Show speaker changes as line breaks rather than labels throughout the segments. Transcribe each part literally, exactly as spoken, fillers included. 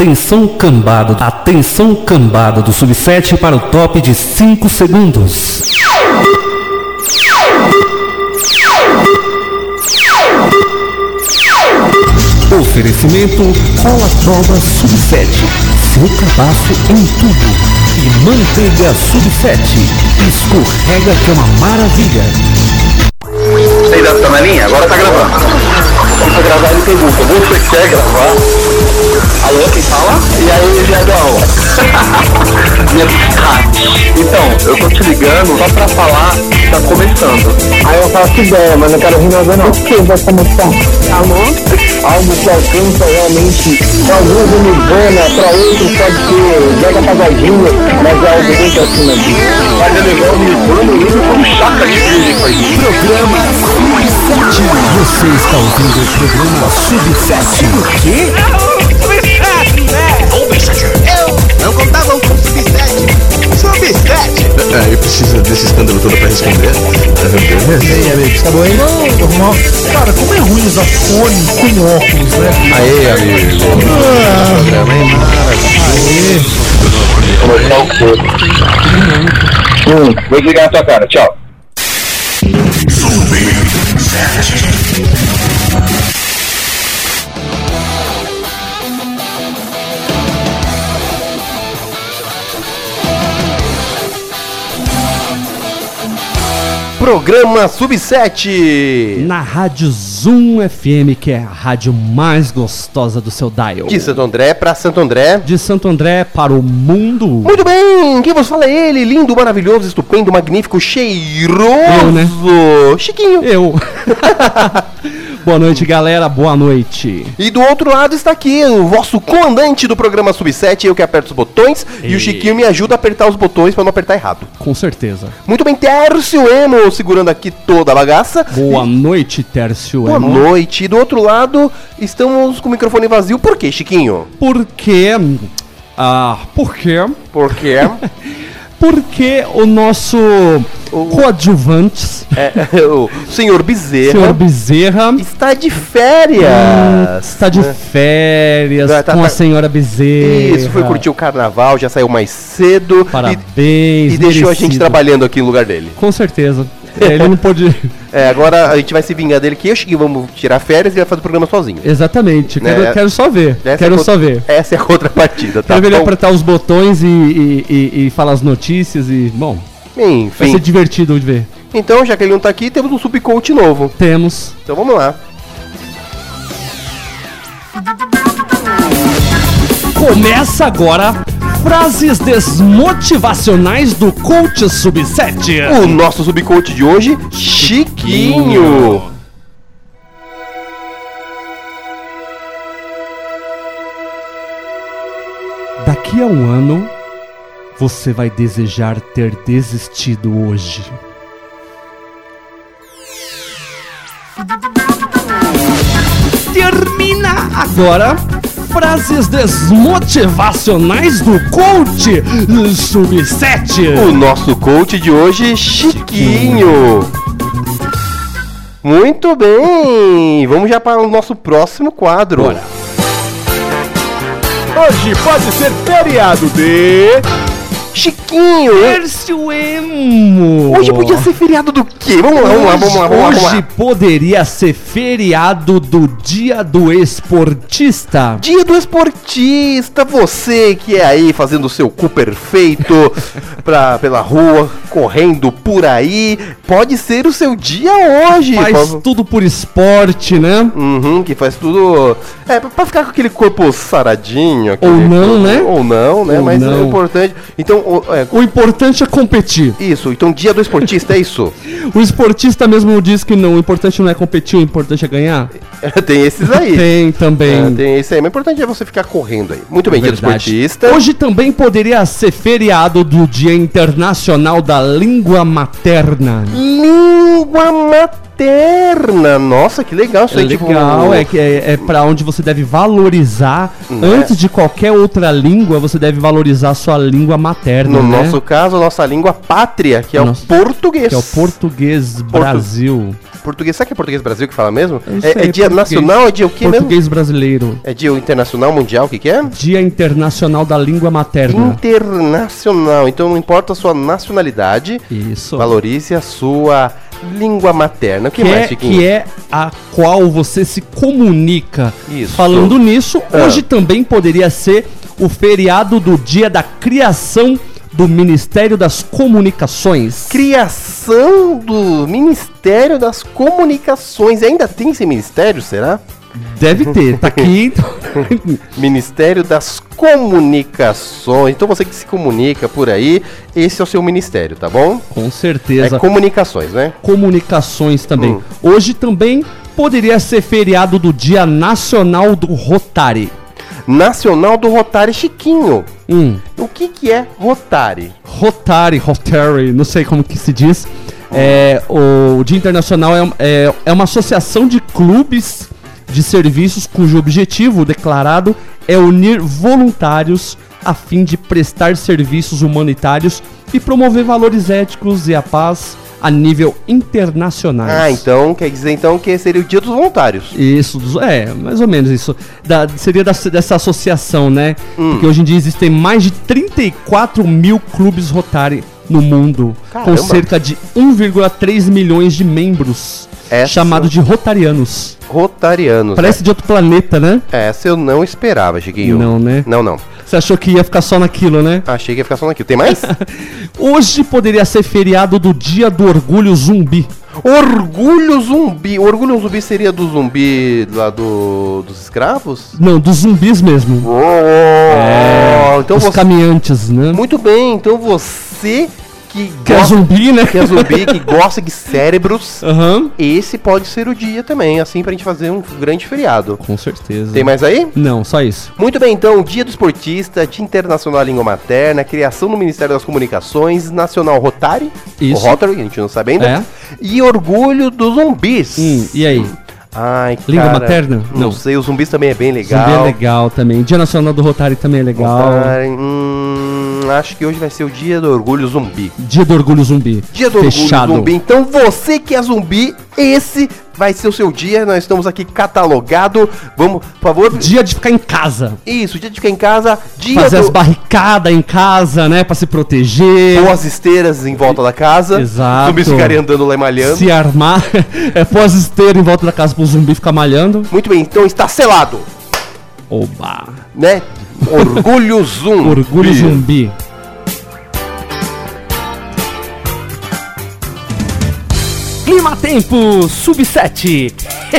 Atenção cambada, atenção cambada do Sub sete para o top de cinco segundos. Oferecimento Cola Prova Sub sete, seu cabaço em tudo. E manteiga Sub sete, escorrega que é uma maravilha.
Aí dá tá na linha? Agora tá gravando. Pra gravar ele pergunta, você quer gravar? Alô, quem fala? E aí, Jadão? Então, eu tô te ligando só pra falar que tá começando. Aí eu faço que ideia, mas não quero rir nada não. O que vai começar? Alô? Algo que alcança realmente, pra alguns é Nirvana, pra outros pode ser Mega Pagodinho, mas é algo muito acima disso. Mas é legal o Nirvana e ele foi um chaca de vídeo aí.
Programa Sub sete. Você está ouvindo o programa Sub sete. O quê?
Sub sete, né? Sub sete. Eu não contava com Sub sete. Sub sete.
É, eu preciso desse escândalo todo pra responder.
E aí, amigos, tá bom, hein? Normal. Cara, como é ruim usar fone com óculos, né?
Aê, amigo.
Ah,
Programa é maravilhoso.
Começar o quê? Hum, vou desligar na tua cara, tchau.
Programa Sub sete.
Na Rádio Zoom F M, que é a rádio mais gostosa do seu dial.
De Santo André pra Santo André.
De Santo André para o mundo.
Muito bem, quem vos fala é ele, lindo, maravilhoso, estupendo, magnífico, cheiroso.
Eu, né?
Chiquinho.
Eu. Boa noite, galera, boa noite.
E do outro lado está aqui o vosso comandante do programa Sub sete, eu que aperto os botões, e, e o Chiquinho me ajuda a apertar os botões pra não apertar errado.
Com certeza.
Muito bem, Tércio Emo segurando aqui toda a bagaça.
Boa e... noite, Tércio
Boa
Emo.
Boa noite. E do outro lado estamos com o microfone vazio. Por quê, Chiquinho?
Porque... Ah, por quê?
Por quê?
Porque o nosso o, coadjuvante,
é, o senhor Bezerra,
senhor Bezerra
está de férias.
Hum, está de férias tá, com tá, a senhora Bezerra.
Isso, foi curtir o carnaval, já saiu mais cedo.
Parabéns.
E, e deixou a gente trabalhando aqui no lugar dele.
Com certeza. É, ele não pôde.
É, agora a gente vai se vingar dele que eu e vamos tirar férias e vai fazer o programa sozinho.
Exatamente, quero, é, quero só ver. Quero
é
só ver.
Essa é a contrapartida, tá?
Quero ver ele apertar os botões e, e, e, e falar as notícias e. Bom.
Enfim.
Vai ser divertido de ver.
Então, já que ele não tá aqui, temos um subcoach novo.
Temos.
Então vamos lá.
Começa agora. Frases desmotivacionais do Coach Sub sete.
O nosso subcoach de hoje, Chiquinho.
Daqui a um ano, você vai desejar ter desistido hoje. Termina agora. Frases desmotivacionais do Coach Sub sete.
O nosso coach de hoje, Chiquinho. Muito bem. Vamos já para o nosso próximo quadro.
Bora.
Hoje pode ser feriado de...
Chiquinho.
Tércio Emo.
Hoje podia ser feriado do quê? Vamos lá, vamos lá, vamos lá, vamos lá.
Hoje poderia ser feriado do Dia do Esportista.
Dia do Esportista, você que é aí fazendo o seu cu perfeito pra, pela rua, correndo por aí, pode ser o seu dia hoje.
Faz
pode...
tudo por esporte, né?
Uhum, que faz tudo... É, pra, pra ficar com aquele corpo saradinho. Aquele
Ou não,
corpo...
né?
Ou não, né?
Ou
Mas
não.
é importante. Então... O, é...
o importante é competir.
Isso, então dia do esportista é isso?
O esportista mesmo diz que não, o importante não é competir, o importante é ganhar.
Tem esses aí.
Tem também.
É, tem esse aí, mas o importante é você ficar correndo aí. Muito bem,
Verdade.
Dia do esportista.
Hoje também poderia ser feriado do Dia Internacional da Língua Materna.
Língua Materna. materna. Nossa, que legal isso
É
aí. Tipo,
legal, é, que é, é pra onde você deve valorizar.
Né?
Antes de qualquer outra língua, você deve valorizar a sua língua materna,
no
né?
nosso caso, a nossa língua pátria, que é
Nosso-
o português.
Que é o português Brasil.
Português, sabe que é português Brasil que fala mesmo?
É isso
É,
aí,
é dia
português.
nacional, é dia o que mesmo?
Português brasileiro.
É dia internacional, mundial, o que que é?
Dia Internacional da Língua Materna.
Internacional, então não importa a sua nacionalidade,
Isso.
valorize a sua língua materna. O que,
Que
mais,
é,
Chiquinho?
que é a qual você se comunica.
Isso.
Falando nisso,
Ah.
hoje também poderia ser o feriado do dia da criação do Ministério das Comunicações.
Criação do Ministério das Comunicações. Ainda tem esse ministério, será?
Deve ter, tá aqui.
Ministério das Comunicações. Então você que se comunica por aí, esse é o seu ministério, tá bom?
Com
É
certeza.
comunicações, né?
Comunicações também.
Hum.
Hoje também poderia ser feriado do Dia Nacional do Rotary.
Nacional do Rotary. Chiquinho.
Hum.
O que que é Rotary?
Rotary, Rotary, não sei como que se diz. É, o Dia Internacional é, é, é uma associação de clubes de serviços cujo objetivo declarado é unir voluntários a fim de prestar serviços humanitários e promover valores éticos e a paz a nível internacional.
Ah, então quer dizer então que seria o Dia dos Voluntários.
Isso, dos- é, mais ou menos isso. Da- seria da- dessa associação, né?
Hum.
Porque hoje em dia existem mais de trinta e quatro mil clubes Rotary no mundo,
Caramba.
com cerca de um vírgula três milhões de membros,
Essa-
chamados de rotarianos.
Rotarianos.
Parece de outro planeta, né?
né? Essa eu não esperava, Chiquinho.
Não, né?
Não, não.
Você achou que ia ficar só naquilo, né?
Achei que ia ficar só naquilo. Tem mais?
Hoje poderia ser feriado do Dia do Orgulho Zumbi.
Orgulho Zumbi. O Orgulho Zumbi seria do zumbi lá do, dos escravos?
Não, dos zumbis mesmo.
Oh, então
Os
você...
caminhantes, né?
Muito bem, então você que
Que é
gosta...
zumbi, né?
que é zumbi, que gosta de cérebros,
Aham.
esse pode ser o dia também, assim, pra gente fazer um grande feriado.
Com certeza.
Tem mais aí?
Não, só isso.
Muito bem, então, Dia do Esportista, Dia Internacional da Língua Materna, criação do Ministério das Comunicações, Nacional Rotary,
Isso.
o Rotary, a gente não sabe ainda,
É.
e Orgulho dos Zumbis.
Hum, e aí?
Ai,
Língua
cara,
materna?
Não,
Não.
sei, os zumbis também é bem legal.
Zumbi é legal também. Dia Nacional do Rotary também é legal.
Rotary, hum, acho que hoje vai ser o Dia do Orgulho Zumbi.
Dia do Orgulho Zumbi.
Dia do
Fechado.
Orgulho Zumbi. Então você que é zumbi, esse vai ser o seu dia. Nós estamos aqui catalogado. Vamos, por favor.
Dia de ficar em casa.
Isso, dia de ficar em casa. Dia
Fazer as
do...
barricadas em casa, né? Pra se proteger.
Pôr as esteiras em volta da casa.
Exato.
Zumbis ficarem andando lá e malhando.
Se armar. É pós esteira em volta da casa pro zumbi ficar malhando.
Muito bem, então está selado,
Oba.
né? Orgulho Zumbi.
Orgulho Zumbi. Clima Tempo Sub sete.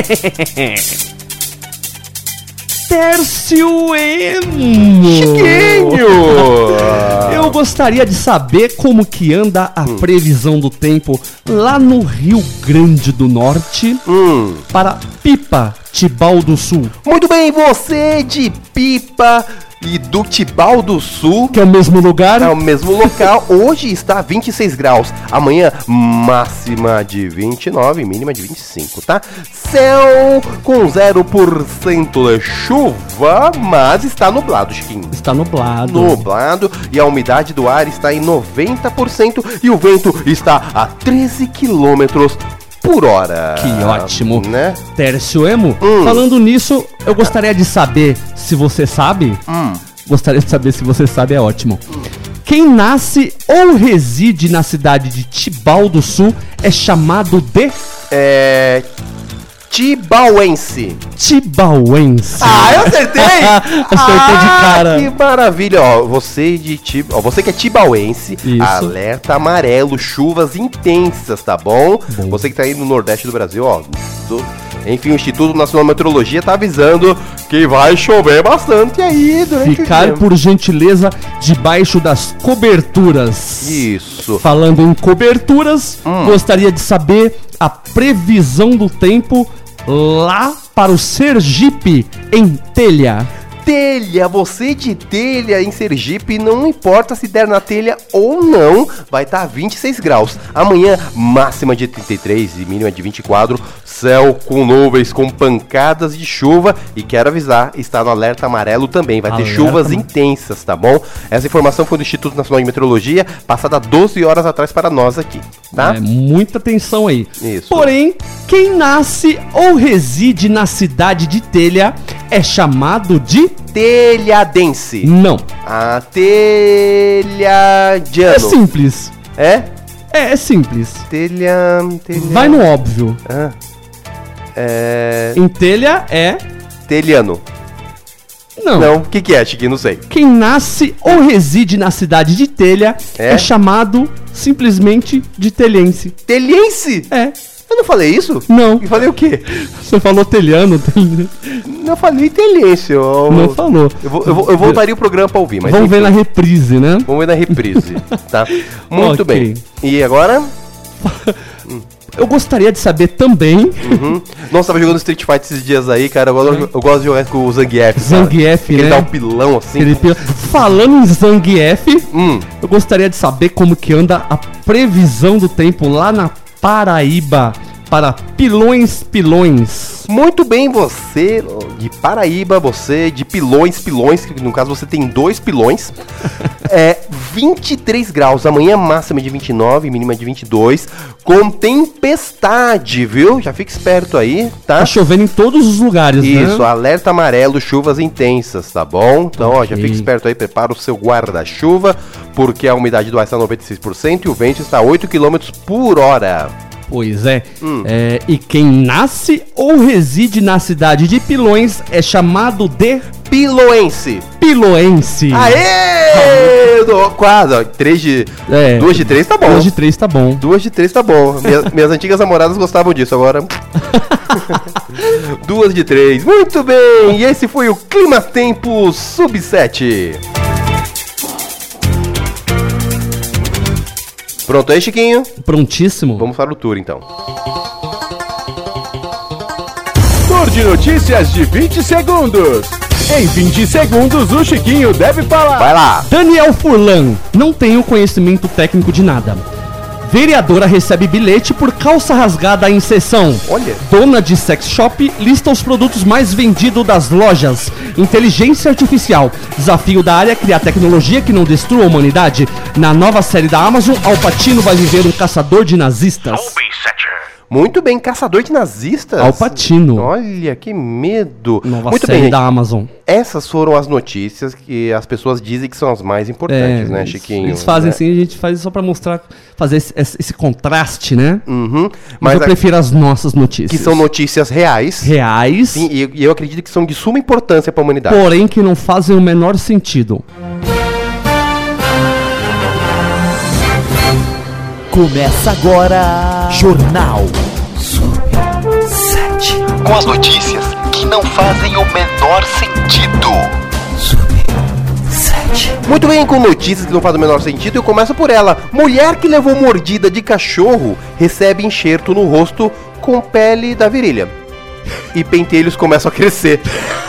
Tércio Emo.
Chiquinho!
Eu gostaria de saber como que anda a previsão do tempo lá no Rio Grande do Norte
Hum.
para Pipa, Tibau do Sul,
Muito bem, você de Pipa e do Tibau do Sul.
que é o mesmo lugar.
É o mesmo local. Hoje está vinte e seis graus. Amanhã, máxima de vinte e nove, mínima de vinte e cinco, tá? Céu com zero por cento de chuva, mas está nublado, Chiquinho.
Está nublado.
Nublado e a umidade do ar está em noventa por cento e o vento está a treze quilômetros por hora.
Que ótimo.
Né?
Tércio Emo,
Hum.
falando nisso, eu gostaria de saber se você sabe.
Hum.
Gostaria de saber se você sabe, é ótimo. Quem nasce ou reside na cidade de Tibau do Sul é chamado de
É... Tibauense.
Tibauense.
Ah, eu acertei!
Acertou de cara.
Que maravilha, ó. Você de Tib... ó, você que é tibauense,
Isso.
alerta amarelo, chuvas intensas, tá bom?
Bom.
Você que tá aí no Nordeste do Brasil, ó. do- Enfim, o Instituto Nacional de Meteorologia tá avisando que vai chover bastante aí durante
Ficar,
o dia.
por gentileza, debaixo das coberturas.
Isso.
Falando em coberturas,
Hum.
gostaria de saber a previsão do tempo lá para o Sergipe, em Telha.
telha, você de telha em Sergipe, não importa se der na telha ou não, vai estar vinte e seis graus. Amanhã, máxima de trinta e três e mínima de vinte e quatro, céu com nuvens, com pancadas de chuva. E quero avisar, está no alerta amarelo também, vai
Alerta
ter chuvas
am-
intensas, tá bom? Essa informação foi do Instituto Nacional de Meteorologia, passada doze horas atrás para nós aqui, tá?
É, muita atenção aí.
Isso.
Porém, quem nasce ou reside na cidade de Telha é chamado de...
Telhadense.
Não.
A telhadiano.
É simples.
É?
É, é simples.
Telha... telha...
Vai no óbvio.
Ah. É...
Em Telha é...
Telhano.
Não.
Não, o que que é, Chiquinho? Não sei.
Quem nasce ou reside na cidade de Telha
É?
é, chamado simplesmente de telhense.
Telhense?
É.
Eu não falei isso?
Não.
Eu falei o quê?
Você falou telhano. tel-
Não falei telhense. Eu...
Não falou.
Eu, vou- eu, vou- eu voltaria o programa pra ouvir, mas...
Vamos ver
enfim.
na reprise, né?
Vamos ver na reprise, tá? Muito
Ok.
bem. E agora?
Eu gostaria de saber também,
Uhum. Nossa, tava jogando Street Fighter esses dias aí, cara. Eu gosto, eu gosto de jogar com o Zangief. cara.
Zangief,
Ele
né?
dá um pilão assim.
Ele pila- Falando em Zangief,
Hum.
eu gostaria de saber como que anda a previsão do tempo lá na Paraíba para Pilões Pilões.
Muito bem, você de Paraíba, você de Pilões, Pilões, que no caso você tem dois pilões. É vinte e três graus, amanhã máxima de vinte e nove, mínima de vinte e dois, com tempestade, viu? Já fica esperto aí, tá?
Tá chovendo em todos os lugares,
Isso,
né?
alerta amarelo, chuvas intensas, tá bom? Então, ó, já
Ok.
fica esperto aí, prepara o seu guarda-chuva, porque a umidade do ar está noventa e seis por cento e o vento está a oito quilômetros por hora.
Pois é.
Hum.
É, e quem nasce ou reside na cidade de Pilões é chamado de
Piloense.
piloense.
Aê! Do- Quase, ó, três de...
É.
Duas de três tá bom.
Duas de três tá bom.
Duas de três tá bom. Minhas, minhas antigas namoradas gostavam disso, agora... Duas de três. Muito bem, e esse foi o Clima Tempo Sub sete. Pronto aí, Chiquinho?
Prontíssimo.
Vamos para o tour, então.
Tour de notícias de vinte segundos. Em vinte segundos, o Chiquinho deve falar.
Vai lá.
Daniel Furlan, não tenho conhecimento técnico de nada. Vereadora recebe bilhete por calça rasgada em sessão.
Olha.
Dona de sex shop lista os produtos mais vendidos das lojas. Inteligência artificial. Desafio da área é criar tecnologia que não destrua a humanidade. Na nova série da Amazon, Al Pacino vai viver um caçador de nazistas.
Muito bem, caçador de nazistas.
Al Pacino.
Olha, que medo.
Nova
Muito
série
bem,
da
gente.
Amazon.
Essas foram as notícias que as pessoas dizem que são as mais importantes, né,
eles-
Chiquinho?
Eles fazem
né?
assim, a gente faz só pra mostrar, fazer esse, esse- esse contraste, né?
Uhum.
Mas
Mas
eu
a-
prefiro as nossas notícias.
que são notícias reais.
reais,
Sim, e e eu acredito que são de suma importância para a humanidade.
porém que não fazem o menor sentido.
Começa agora Jornal Sub sete.
Com as notícias que não fazem o menor sentido.
Sub sete.
Muito bem, com notícias que não fazem o menor sentido, eu começo por ela. Mulher que levou mordida de cachorro recebe enxerto no rosto com pele da virilha. E pentelhos começam a crescer.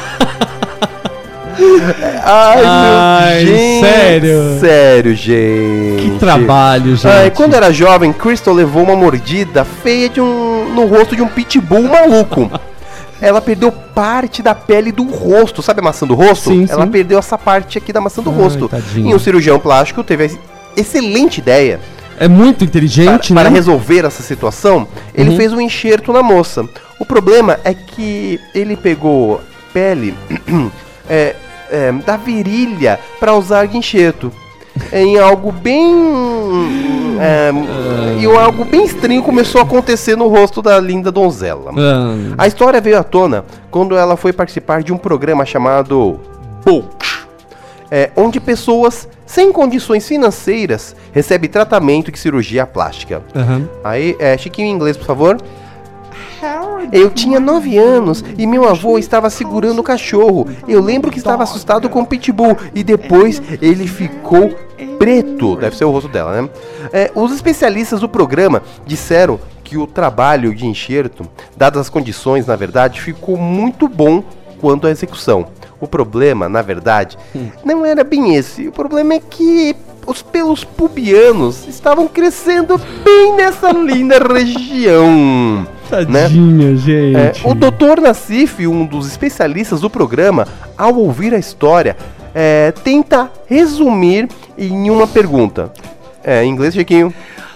Ai,
Ai,
meu gente.
sério?
Sério, gente.
Que trabalho, gente.
Ai, quando era jovem, Crystal levou uma mordida feia de um, no rosto de um pitbull maluco. Ela perdeu parte da pele do rosto. Sabe a maçã do rosto?
Sim,
Ela
sim.
perdeu essa parte aqui da maçã do
Ai,
rosto.
tadinha.
E um cirurgião plástico teve a excelente ideia
É muito
para,
inteligente,
para
né?
resolver essa situação. Ele
Uhum.
fez um enxerto na moça. O problema é que ele pegou pele é, é, da virilha para usar de enxerto. Em algo bem. É, e algo bem estranho começou a acontecer no rosto da linda donzela.
Ah,
A história veio à tona quando ela foi participar de um programa chamado Bulk, é, onde pessoas sem condições financeiras recebem tratamento de cirurgia plástica.
aham.
Aí, é, Chiquinho em inglês, por favor. Eu tinha nove anos e meu avô estava segurando o cachorro. Eu lembro que estava assustado com o pitbull e depois ele ficou preto. Deve ser o rosto dela, né? É, os especialistas do programa disseram que o trabalho de enxerto, dadas as condições, na verdade, ficou muito bom quanto à execução. O problema, na verdade, hum. não era bem esse. O problema é que os pelos pubianos estavam crescendo bem nessa linda região.
Tadinha, né? gente.
É, o doutor Nassif, um dos especialistas do programa, ao ouvir a história, é, tenta resumir em uma pergunta. É, em inglês, Chiquinho.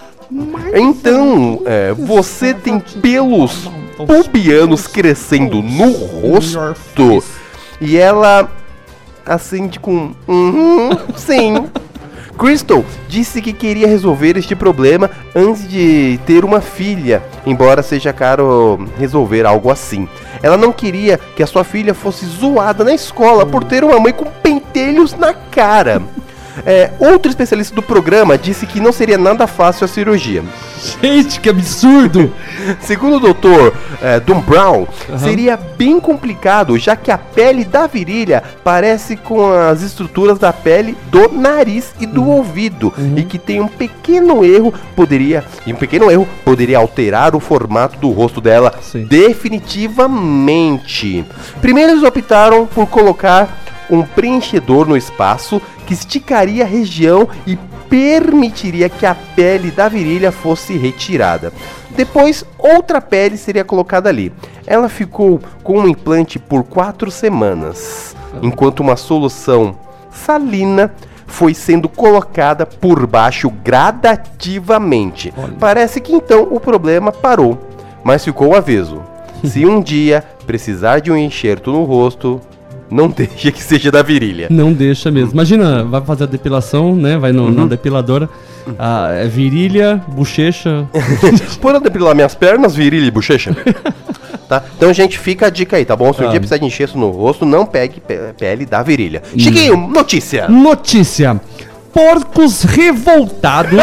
Então, é, você tem pelos pubianos crescendo no rosto? E ela acende com... Uhum, sim. Crystal disse que queria resolver este problema antes de ter uma filha, embora seja caro resolver algo assim. Ela não queria que a sua filha fosse zoada na escola por ter uma mãe com pentelhos na cara. É, outro especialista do programa disse que não seria nada fácil a cirurgia.
Gente, que absurdo!
Segundo o doutor é, Dom Brown, uhum. seria bem complicado, já que a pele da virilha parece com as estruturas da pele do nariz e do uhum. ouvido, uhum. e que tem um pequeno erro poderia, e um pequeno erro poderia alterar o formato do rosto dela Sim. definitivamente. Primeiro eles optaram por colocar um preenchedor no espaço que esticaria a região e permitiria que a pele da virilha fosse retirada. Depois, outra pele seria colocada ali. Ela ficou com um implante por quatro semanas, enquanto uma solução salina foi sendo colocada por baixo gradativamente. Olha. Parece que então o problema parou, mas ficou o aviso. Se um dia precisar de um enxerto no rosto, não deixa que seja da virilha.
Não deixa mesmo. Imagina, vai fazer a depilação, né? Vai no, uhum. na depiladora. Ah, é virilha, bochecha.
Por eu depilar minhas pernas, virilha e bochecha. Tá? Então, gente, fica a dica aí, tá bom? Se um ah. dia precisar de enxerto no rosto, não pegue pe- pele da virilha. Hum. Chiquinho, notícia!
Notícia! Porcos revoltados.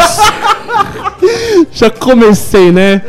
Já comecei, né?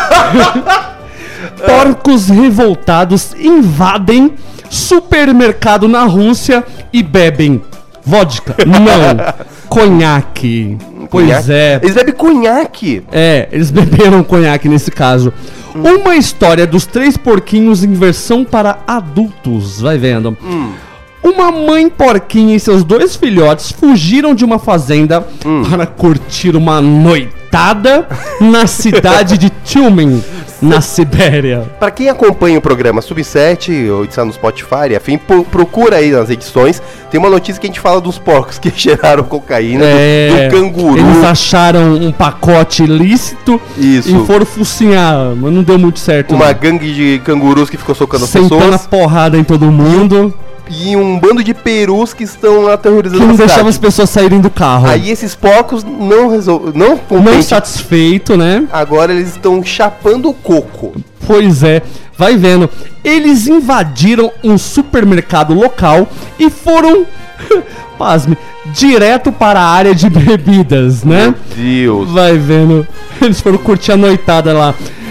Porcos revoltados invadem supermercado na Rússia e bebem vodka. Não, conhaque. Pois
conhaque?
é.
Eles bebem conhaque.
É, eles beberam conhaque nesse caso. Hum. Uma história dos três porquinhos em versão para adultos. Vai vendo. Hum. Uma mãe porquinha e seus dois filhotes fugiram de uma fazenda hum. para curtir uma noitada na cidade de Tyumen, na Sibéria.
Para quem acompanha o programa Sub sete, ou está no Spotify, enfim, procura aí nas edições. Tem uma notícia que a gente fala dos porcos que cheiraram cocaína, é, do, do canguru.
Eles acharam um pacote ilícito Isso. e foram focinhar, mas não deu muito certo.
Uma
não.
gangue de cangurus que ficou socando as
Sentando
pessoas.
Sentando a porrada em todo mundo.
E um bando de perus que estão aterrorizando
que não
a cidade.
deixavam as pessoas saírem do carro.
Aí esses porcos não resolveram. Não,
não satisfeito, né?
Agora eles estão chapando o coco.
Pois é, vai vendo. Eles invadiram um supermercado local e foram, pasme, direto para a área de bebidas, né?
Meu Deus.
Vai vendo. Eles foram curtir a noitada lá.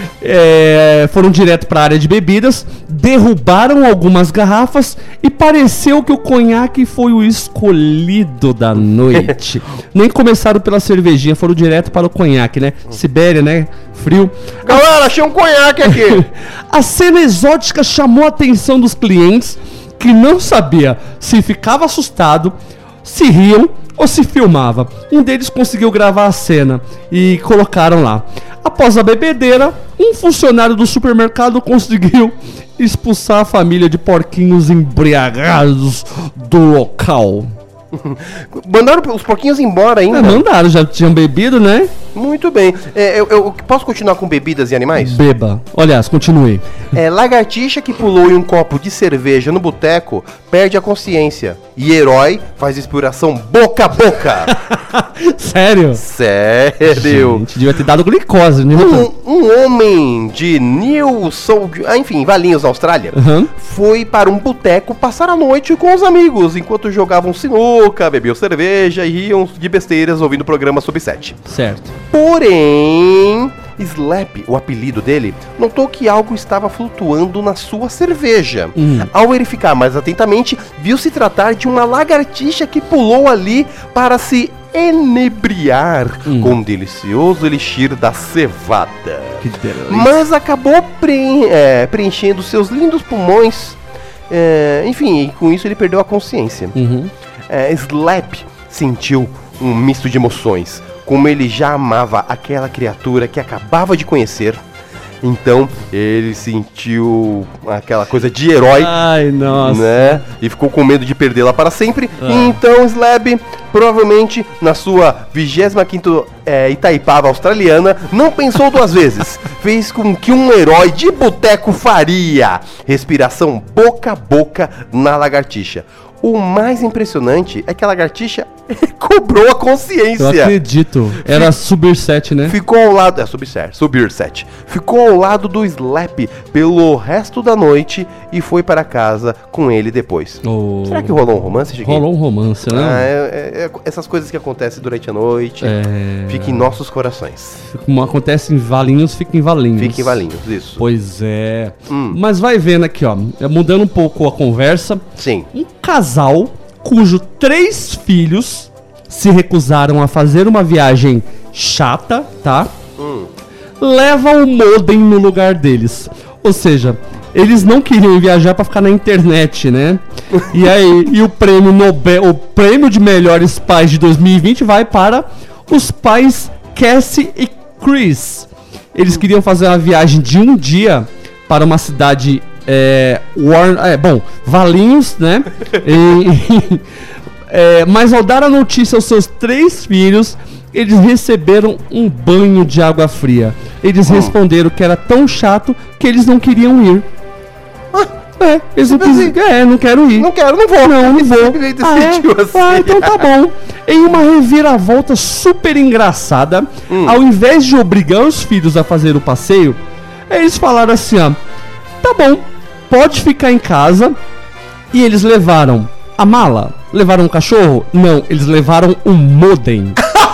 É, foram direto para a área de bebidas, derrubaram algumas garrafas e pareceu que o conhaque foi o escolhido da noite. Nem começaram pela cervejinha, foram direto para o conhaque, né? Sibéria, né? Frio.
Galera, achei um conhaque aqui.
A cena exótica chamou a atenção dos clientes que não sabia se ficava assustado, se riam ou se filmava. Um deles conseguiu gravar a cena e colocaram lá. Após a bebedeira, um funcionário do supermercado conseguiu expulsar a família de porquinhos embriagados do local.
Mandaram os porquinhos embora ainda?
É, mandaram, já tinham bebido, né?
Muito bem. É, eu, eu posso continuar com bebidas e animais?
Beba. Aliás, continue.
É, lagartixa que pulou em um copo de cerveja no boteco perde a consciência. E herói faz inspiração boca a boca.
Sério?
Sério.
Gente, devia ter dado glicose, né?
Um, um homem de New South... Ah, enfim, Valinhos, na Austrália, uhum. foi para um boteco passar a noite com os amigos, enquanto jogavam sinuca, bebiam cerveja e riam de besteiras ouvindo o programa Sub sete.
Certo.
Porém, Slap, o apelido dele, notou que algo estava flutuando na sua cerveja. Hum. Ao verificar mais atentamente, viu se tratar de uma lagartixa que pulou ali para se enebriar hum. com um delicioso elixir da cevada.
Que delícia.
Mas acabou preen- é, preenchendo seus lindos pulmões É, enfim, e com isso ele perdeu a consciência.
Uhum.
É, Slap sentiu um misto de emoções, como ele já amava aquela criatura que acabava de conhecer. Então ele sentiu aquela coisa de herói,
Ai, nossa.
né? E ficou com medo de perdê-la para sempre.
Ah.
Então Slab, provavelmente na sua vigésima quinta é, Itaipava australiana, não pensou duas vezes. Fez com que um herói de boteco faria. Respiração boca a boca na lagartixa. O mais impressionante é que a lagartixa cobrou a consciência.
Eu acredito. Era Subir sete, né?
Ficou ao lado. É, Subir sete. Subir sete. Ficou ao lado do Slap pelo resto da noite e foi para casa com ele depois.
Oh.
Será que rolou um romance, Chiquinho?
Rolou um romance, né?
Ah, é, é, é, essas coisas que acontecem durante a noite.
É.
Fica em nossos corações.
Como acontece em Valinhos, fica em Valinhos.
Fica em Valinhos, isso.
Pois é.
Hum.
Mas vai vendo aqui, ó. Mudando um pouco a conversa.
Sim.
Um casal cujo três filhos se recusaram a fazer uma viagem chata, tá?
Hum.
Leva o modem no lugar deles. Ou seja, eles não queriam viajar pra ficar na internet, né? E aí, e o prêmio Nobel, o prêmio de melhores pais de dois mil e vinte vai para os pais Cassie e Chris. Eles queriam fazer uma viagem de um dia para uma cidade é, Warn, é bom, Valinhos, né? E, é, mas ao dar a notícia aos seus três filhos, eles receberam um banho de água fria. Eles
Hum.
responderam que era tão chato que eles não queriam ir. É, eles não
Mas
quis, é, não quero ir.
Não quero, não vou.
Não, não vou.
Ele
Ah, é?
decidiu assim.
Ah, então tá bom. Em uma reviravolta super engraçada,
Hum.
ao invés de obrigar os filhos a fazer o passeio, eles falaram assim, ó, tá bom, pode ficar em casa. E eles levaram a mala? Levaram um cachorro? Não, eles levaram um modem.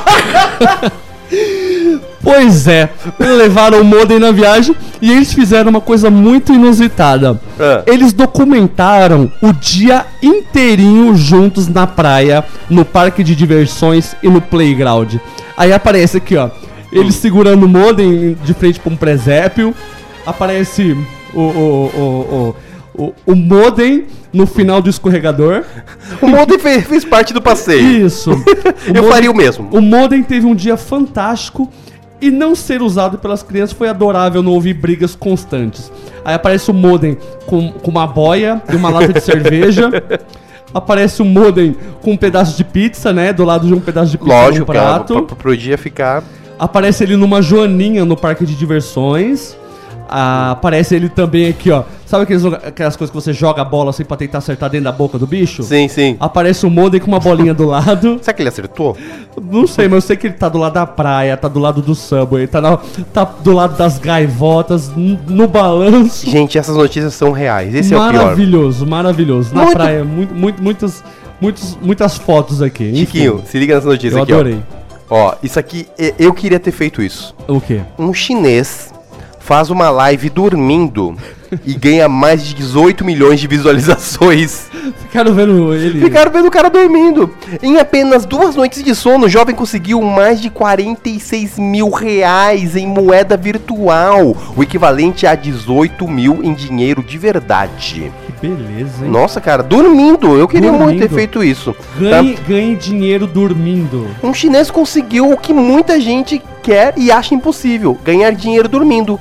Pois é, levaram o modem na viagem e eles fizeram uma coisa muito inusitada.
Ah.
Eles documentaram o dia inteirinho juntos na praia, no parque de diversões e no playground. Aí aparece aqui, ó, eles segurando o modem de frente para um presépio. Aparece o, o, o, o, o, o modem no final do escorregador.
O modem fez, fez parte do passeio.
Isso. O
Eu
modem-
faria o mesmo.
O modem teve um dia fantástico e não ser usado pelas crianças foi adorável, não houve brigas constantes. Aí aparece o modem com, com uma boia e uma lata de cerveja. Aparece o modem com um pedaço de pizza, né? Do lado de um pedaço de pizza
Lógico,
no
cara,
prato.
pro, pro, pro dia ficar...
Aparece ele numa joaninha no parque de diversões. Ah, aparece ele também aqui, ó. Sabe aqueles, lugar- aquelas coisas que você joga a bola assim pra tentar acertar dentro da boca do bicho?
Sim, sim.
Aparece o modem com uma bolinha do lado.
Será que ele acertou?
Não sei, mas eu sei que ele tá do lado da praia, tá do lado do Subway, tá, na- tá do lado das gaivotas, n- no balanço.
Gente, essas notícias são reais. Esse é o pior.
Maravilhoso, maravilhoso. Na
Muito-
praia, muito, muito, muitas, muitos, muitas fotos aqui. Enfim,
Chiquinho, se liga nessa notícia
eu
aqui,
adorei.
ó. Ó, isso aqui, e- eu queria ter feito isso.
O quê?
Um chinês faz uma live dormindo e ganha mais de dezoito milhões de visualizações.
Ficaram vendo ele.
Ficaram vendo o cara dormindo. Em apenas duas noites de sono, o jovem conseguiu mais de quarenta e seis mil reais em moeda virtual, o equivalente a dezoito mil em dinheiro de verdade.
Que beleza, hein?
Nossa, cara, dormindo. Eu queria muito ter
Dormindo.
feito isso.
Ganhe,
tá?
ganhe dinheiro dormindo.
Um chinês conseguiu o que muita gente quer e acha impossível: ganhar dinheiro dormindo.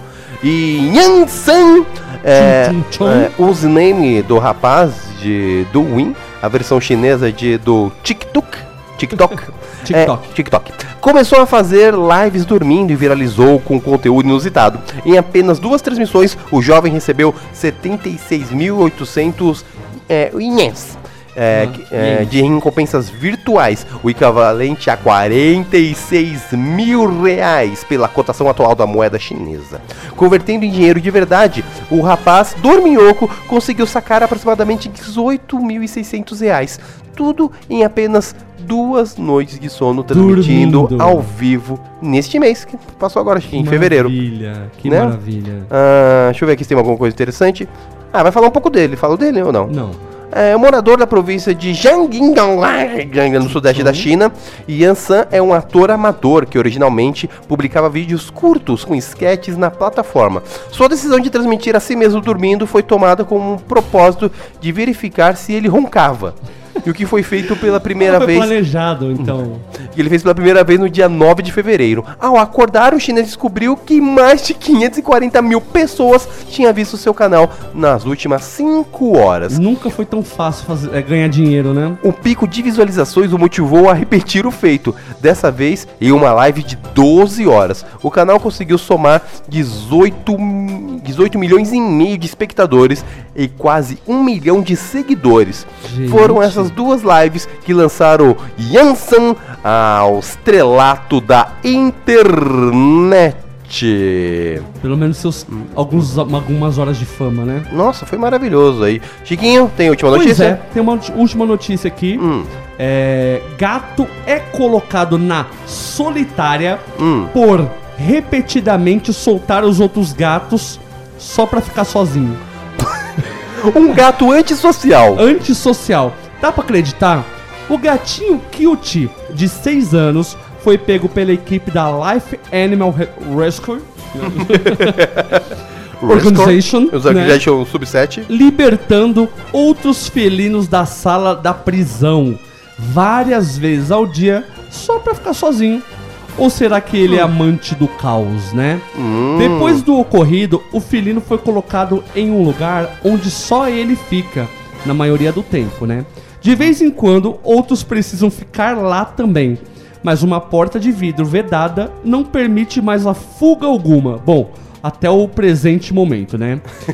E Yansan, é,
Tchum, tchum, tchum.
é, o username do rapaz de Douyin, a versão chinesa de do TikTok, TikTok,
TikTok.
é, TikTok, começou a fazer lives dormindo e viralizou com conteúdo inusitado. Em apenas duas transmissões, o jovem recebeu setenta e seis mil e oitocentos é, ienes. É,
Ah,
que- é,
ienes.
de recompensas virtuais, o equivalente a quarenta e seis mil reais pela cotação atual da moeda chinesa. Convertendo em dinheiro de verdade, o rapaz dorminhoco conseguiu sacar aproximadamente dezoito mil e seiscentos reais. Tudo em apenas duas noites de sono, transmitindo
Dormindo.
ao vivo neste mês, que passou agora, em
Que
fevereiro.
Maravilha, que
Né?
maravilha.
Ah, deixa eu ver aqui se tem alguma coisa interessante. Ah, vai falar um pouco dele. Fala o dele ou não?
Não.
É um morador da província de Jiangxi, no sudeste da China. Yan San é um ator amador que originalmente publicava vídeos curtos com esquetes na plataforma. Sua decisão de transmitir a si mesmo dormindo foi tomada com o propósito de verificar se ele roncava. E o que foi feito pela primeira
foi
vez...
planejado, então.
Que ele fez pela primeira vez no dia nove de fevereiro. Ao acordar, o chinês descobriu que mais de quinhentas e quarenta mil pessoas tinham visto seu canal nas últimas cinco horas.
Nunca foi tão fácil fazer, é, ganhar dinheiro, né?
O pico de visualizações o motivou a repetir o feito, dessa vez em uma live de doze horas. O canal conseguiu somar dezoito, dezoito milhões e meio de espectadores e quase um milhão de seguidores.
Gente.
Foram essas duas lives que lançaram Yan San ao estrelato da internet.
Pelo menos seus alguns, algumas horas de fama, né?
Nossa, foi maravilhoso aí. Chiquinho, tem a última
Pois
notícia?
é, tem uma última notícia aqui.
Hum.
É, gato é colocado na solitária
Hum.
por repetidamente soltar os outros gatos só pra ficar sozinho.
Um gato antissocial.
Antissocial. Dá pra acreditar? O gatinho Cute, de seis anos, foi pego pela equipe da Life Animal Re- Rescue Organization,
Organization né? Subset.
Libertando outros felinos da sala da prisão várias vezes ao dia só pra ficar sozinho. Ou será que ele é amante do caos, né?
Hum.
Depois do ocorrido, o felino foi colocado em um lugar onde só ele fica, na maioria do tempo, né? De vez em quando, outros precisam ficar lá também, mas uma porta de vidro vedada não permite mais a fuga alguma. Bom, até o presente momento, né?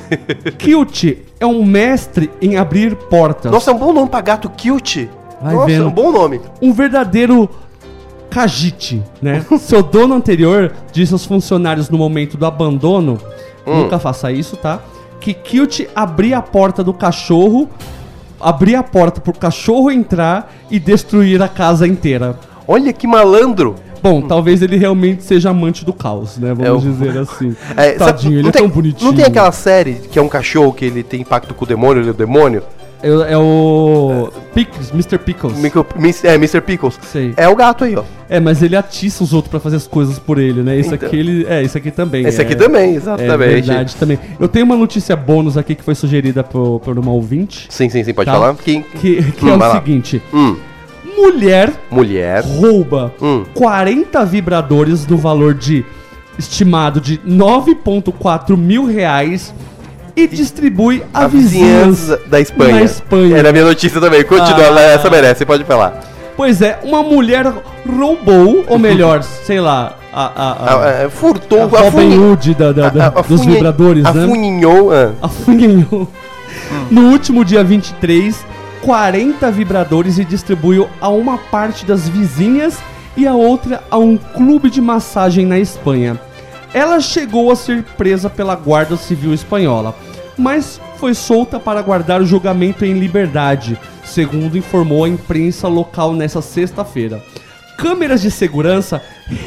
Cute é um mestre em abrir portas.
Nossa, é um bom nome pra gato, Cute.
Vai
Nossa,
vendo.
é um bom nome.
Um verdadeiro Kajite, né? Seu dono anterior disse aos funcionários no momento do abandono,
Hum.
nunca faça isso, tá? Que Cute abria a porta do cachorro, abria a porta pro cachorro entrar e destruir a casa inteira.
Olha que malandro.
Bom, talvez ele realmente seja amante do caos, né? Vamos
É o-
dizer assim.
É, sabe,
Tadinho, ele
não
é
tem-
tão bonitinho.
Não tem aquela série que é um cachorro que ele tem pacto com o demônio, ele é o demônio?
É, é o... Pickles, mister Pickles.
Mico- Mis- É, mister Pickles.
Sei.
É o gato aí, ó.
É, mas ele atiça os outros pra fazer as coisas por ele, né? Esse
Então.
aqui, ele... É, esse aqui também.
Esse
é...
aqui também,
É
exatamente.
verdade também. Eu tenho uma notícia bônus aqui que foi sugerida por, por uma ouvinte.
Sim, sim, sim, pode
Tá.
falar. Que,
Que, que
Hum,
é
vai
o
lá.
seguinte:
hum,
mulher
mulher.
rouba
Hum.
quarenta vibradores no valor de estimado de nove vírgula quatro mil reais e distribui a,
A vizinhança da Espanha.
na Espanha.
É na minha notícia também. Continua,
Ah.
essa merece, pode falar.
Pois é, uma mulher roubou, ou melhor, sei lá, a, a, a,
Ah, é, furtou
a
a
Robin
funi-
Hood da, da- da-
a- a
dos
funhe-
vibradores, né?
Afunhinhou. ah.
Afunhanhou. No último dia vinte e três, quarenta vibradores e distribuiu a uma parte das vizinhas e a outra a um clube de massagem na Espanha. Ela chegou a ser presa pela Guarda Civil Espanhola, mas foi solta para aguardar o julgamento em liberdade, segundo informou a imprensa local nesta sexta-feira. Câmeras de segurança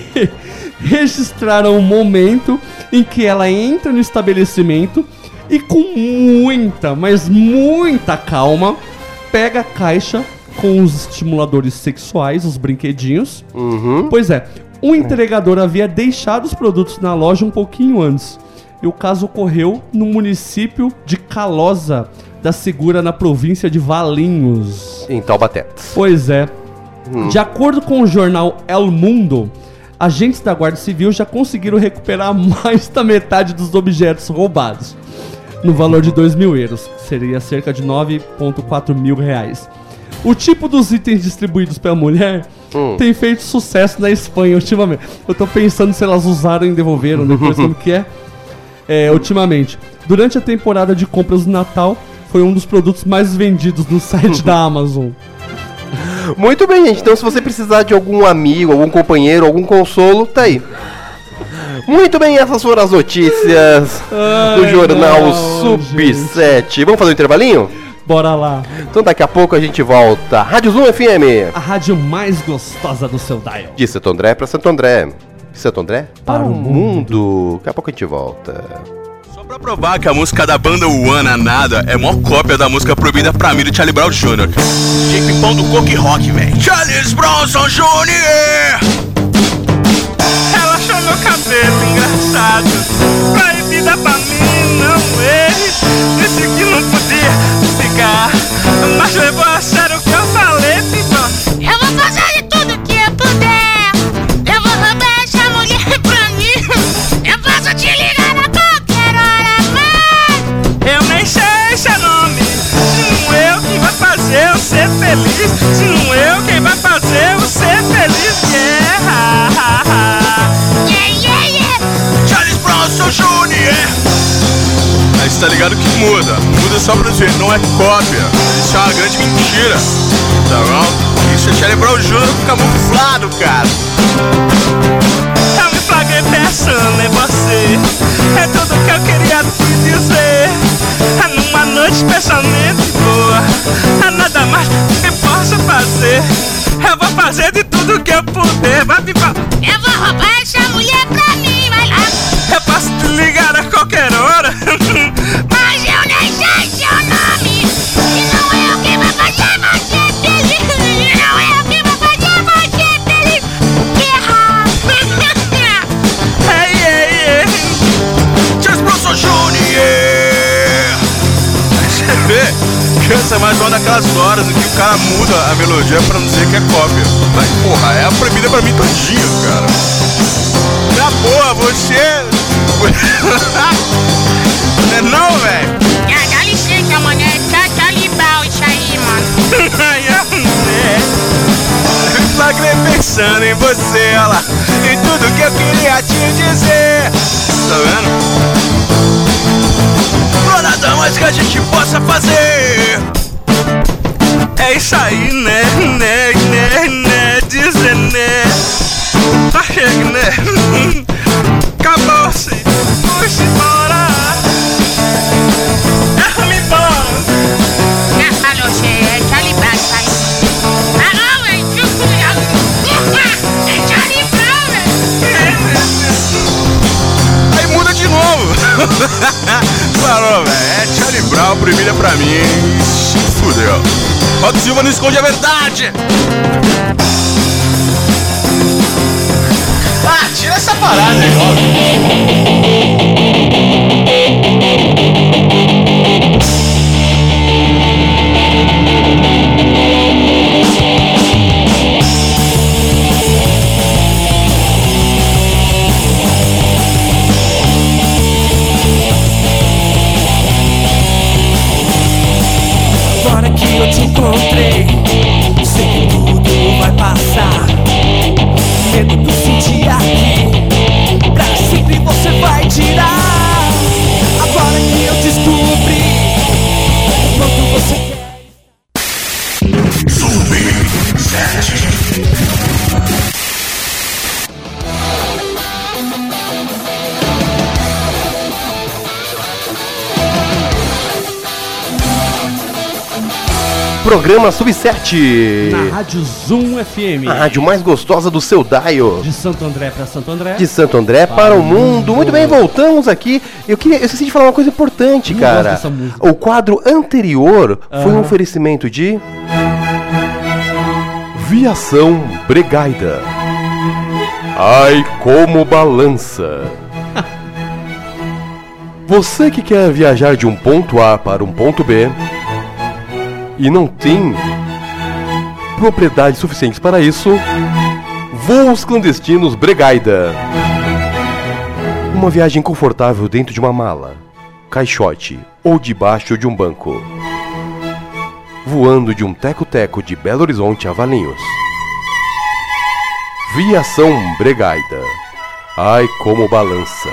registraram o momento em que ela entra no estabelecimento e com muita, mas muita calma, pega a caixa com os estimuladores sexuais, os brinquedinhos.
Uhum.
Pois é, um entregador havia deixado os produtos na loja um pouquinho antes. E o caso ocorreu no município de Calosa da Segura, na província de Valinhos.
Em Taubaté.
Pois é. De acordo com o jornal El Mundo, agentes da Guarda Civil já conseguiram recuperar mais da metade dos objetos roubados, no valor de dois mil euros, que seria cerca de nove vírgula quatro mil reais. O tipo dos itens distribuídos pela mulher
Hum.
tem feito sucesso na Espanha ultimamente. Eu tô pensando se elas usaram e devolveram depois, como que é? É, ultimamente. Durante a temporada de compras do Natal, foi um dos produtos mais vendidos no site da Amazon.
Muito bem, gente. Então, se você precisar de algum amigo, algum companheiro, algum consolo, tá aí. Muito bem, essas foram as notícias do
Ai,
jornal
não,
Sub sete. Vamos fazer um intervalinho?
Bora lá.
Então, daqui a pouco a gente volta. Rádio Zoom F M.
A rádio mais gostosa do seu dial.
De Santo André para Santo André. De Santo André para o mundo. Daqui a pouco a gente volta.
Pra provar que a música da banda One Nada é mó cópia da música proibida pra mim do Charlie Brown Júnior J P Pão do Coque Rock, velho. Charles Bronson Júnior
Ela achou meu cabelo engraçado, proibida pra mim, não ele. Disse que não podia ficar, mas levou a sério o que eu falei, Pipão.
Eu vou fazer de tudo que eu puder. Eu vou roubar essa mulher pra mim. Eu posso te ligar a qualquer hora, mas
eu nem sei seu nome. Se não eu quem vai fazer eu ser feliz. Se não eu quem vai fazer eu ser feliz. Yeah,
yeah, yeah, yeah.
Charles Bronson Júnior Mas tá ligado que muda. Muda só pra dizer, não é cópia. Isso é uma grande mentira. Tá bom? Isso é Charlie Brown Júnior camuflado, cara.
Eu me flagrei pensando em você. É tudo que eu queria te dizer. É numa noite especialmente boa. É nada mais que posso fazer. Eu vou fazer de tudo que eu puder. Vai pipa.
Eu vou roubar essa mulher pra mim, vai lá.
Eu posso te ligar a qualquer hora.
Mas eu nem sei seu nome. E não é eu que vai fazer você feliz. E não é eu que vai fazer você feliz.
Ei, ei, ei.
Charles Bronson Júnior Você vê que essa é mais uma daquelas horas em que o cara muda a melodia pra não dizer que é cópia. Mas porra, é a proibida pra mim todinha, cara. Na boa, você... Não é não, velho?
Ah, dá licença, mano. É Charlie Brown isso aí, mano.
Ai, eu me flagrei pensando em você, olha lá. Em tudo que eu queria te dizer. Tá vendo?
Não há nada mais que a gente possa fazer.
É isso aí, né, né, né, né, dizer né. Tá chegando, né? Acabou-se, puxa embora. É-me embora.
Já falou, você é Charlie Brown isso aí. Ah, não, velho. É Charlie Brown, velho.
Aí muda de novo. Parou, velho. É Charlie Brown, proibida pra mim. Se fudeu. Rock Silva não esconde a verdade.
Ah, tira essa parada aí, ó.
Agora que eu te encontrei, sei que tudo vai passar. Medo do sentir aqui, pra sempre você vai tirar. Agora que eu descobri quanto você quer.
Sub sete.
Programa Sub sete.
Na Rádio Zoom F M.
A rádio mais gostosa do seu dial.
De Santo André para Santo André.
De Santo André para, para o mundo. mundo. Muito bem, voltamos aqui. Eu queria, eu esqueci de falar uma coisa importante, eu cara. O quadro anterior uhum. foi um oferecimento de Viação Bregaida. Ai, como balança. Você que quer viajar de um ponto A para um ponto B e não tem propriedades suficientes para isso, Voos Clandestinos Bregaida. Uma viagem confortável dentro de uma mala, caixote ou debaixo de um banco. Voando de um teco-teco de Belo Horizonte a Valinhos. Viação Bregaida. Ai, como balança.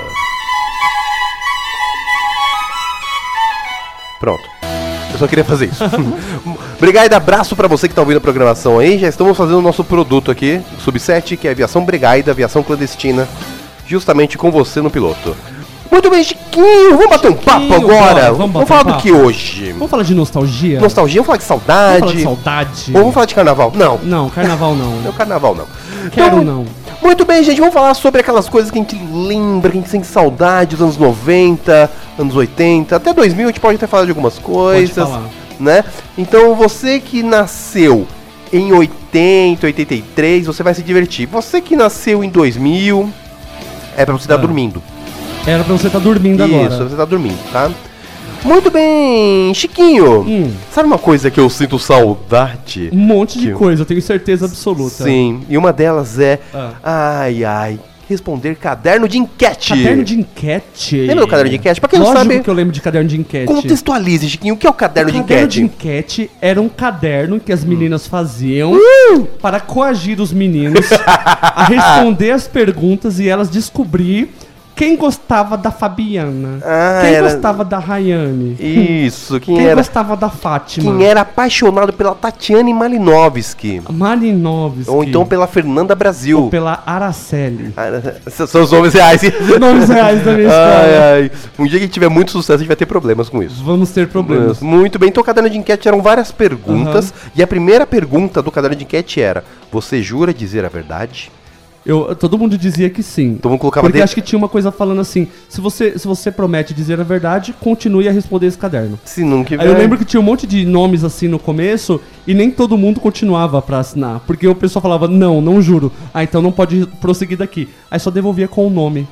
Pronto. Eu só queria fazer isso. Bregaida, abraço pra você que tá ouvindo a programação aí. Já estamos fazendo o nosso produto aqui, Sub sete, que é aviação Bregaida, aviação clandestina, justamente com você no piloto. Muito bem, Chiquinho, vamos bater um papo agora? Bora, vamos vamos falar um do que hoje?
Vamos falar de nostalgia?
Nostalgia, vamos falar de saudade?
Vamos falar de saudade.
Ou vamos falar de carnaval? Não.
Não, carnaval não.
Não, carnaval não.
Quero
então,
não.
Muito bem, gente, vamos falar sobre aquelas coisas que a gente lembra, que a gente sente saudade dos anos noventa. anos oitenta, até dois mil a gente pode até falar de algumas coisas,
falar.
né? Então você que nasceu em oitenta, oitenta e três, você vai se divertir. Você que nasceu em dois mil, é pra você estar
Ah.
dormindo.
Era pra você estar dormindo
Isso,
agora.
você tá dormindo, tá? Muito bem, Chiquinho.
Hum.
Sabe uma coisa que eu sinto saudade?
Um monte de
Que-
coisa, eu tenho certeza absoluta.
Sim, e uma delas é,
Ah.
ai, ai, responder caderno de enquete.
Caderno de enquete.
Lembra do caderno de enquete? Pra quem
Lógico
não sabe,
que eu lembro de caderno de enquete.
contextualize, Chiquinho, o que é o caderno,
O
de
caderno
enquete?
de enquete era um caderno que as meninas faziam
Uh!
para coagir os meninos a responder as perguntas e elas descobrir quem gostava da Fabiana,
Ah,
quem
era-
gostava da Rayane,
Isso, quem,
quem
era,
gostava da Fátima,
quem era apaixonado pela Tatiane Malinovski.
Marinovski,
Ou então pela Fernanda Brasil.
ou pela Araceli.
Ah, são os nomes reais.
Nomes reais da minha história.
Ai, ai. Um dia que tiver muito sucesso, a gente vai ter problemas com isso.
Vamos ter problemas.
Muito bem, então o caderno de enquete eram várias perguntas. E a primeira pergunta do caderno de enquete era: você jura dizer a verdade?
Eu, todo mundo dizia que sim.
Então vamos colocar
Porque
dentro-
acho que tinha uma coisa falando assim: se você, se você promete dizer a verdade, continue a responder esse caderno.
Se não tiver.
Aí eu lembro que tinha um monte de nomes assim no começo e nem todo mundo continuava pra assinar. Porque o pessoal falava, não, não juro. Ah, então não pode prosseguir daqui. Aí só devolvia com o nome.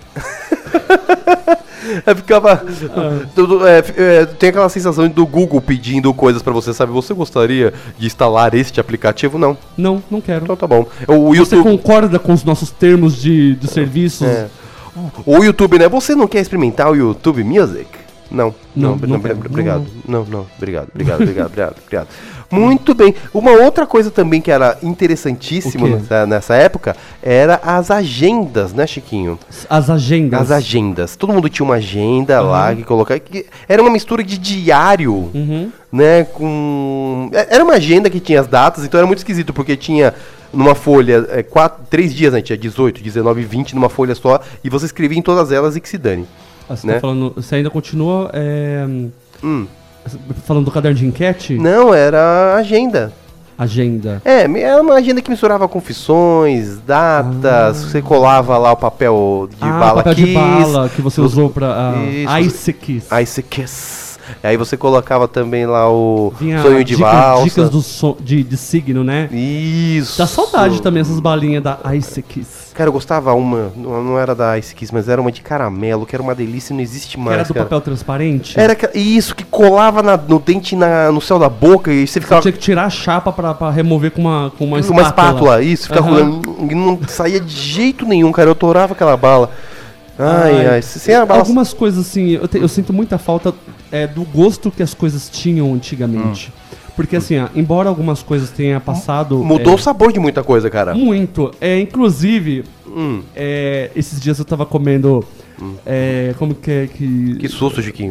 Aí ficava.
Ah.
tudo- é, é, tem aquela sensação do Google pedindo coisas pra você, sabe? Você gostaria de instalar este aplicativo? Não.
Não, não quero.
Então tá bom. O
Você
YouTube.
concorda com os nossos termos de, de serviços?
É. O YouTube, né? Você não quer experimentar o YouTube Music? Não,
Não,
não,
não
não,
quero.
obrigado. Não, não, obrigado, obrigado, obrigado, obrigado, obrigado. Muito bem. Uma outra coisa também que era interessantíssima
O quê?
nessa, nessa época era as agendas, né, Chiquinho?
As agendas.
As agendas. Todo mundo tinha uma agenda lá que colocava. Que era uma mistura de diário,
Uhum.
né? Com. é- Era uma agenda que tinha as datas, então era muito esquisito, porque tinha numa folha, é, quatro, três dias, né? Tinha dezoito, dezenove e vinte numa folha só, e você escrevia em todas elas e que se dane.
Ah, você,
né?
tá falando, você ainda continua é,
Hum.
falando do caderno de enquete?
Não, era agenda.
Agenda.
É, me- era uma agenda que misturava confissões, datas, você colava lá o papel de
ah,
bala
papel de
Kiss,
bala que você usou pra... Uh,
Isso.
Ice Kiss.
Ice Kiss. Aí você colocava também lá o
Vinha
sonho de
dicas,
valsa.
dicas do so- de, de signo, né?
Isso.
Dá saudade também essas balinhas da Ice Kiss.
Cara, eu gostava uma, não, não era da Ice Kiss, mas era uma de caramelo, que era uma delícia e não existe
Que
mais,
era do
cara.
papel transparente.
Era aquela- isso, que colava na- no dente na, no céu da boca e você
Você
ficava
tinha que tirar a chapa pra, pra remover com uma, com uma
com
espátula.
uma espátula, isso, ficava
Aham.
com- e não saía de jeito nenhum, cara, eu adorava aquela bala. Ai, ai,
Ai,
sem a bala...
Algumas coisas assim, eu, te- eu sinto muita falta é, do gosto que as coisas tinham antigamente. Porque assim, ó, embora algumas coisas tenham passado...
Mudou
é,
o sabor de muita coisa, cara.
muito. É, inclusive,
Hum,
é, esses dias eu tava comendo... é, como que é que...
que susto, Chiquinho.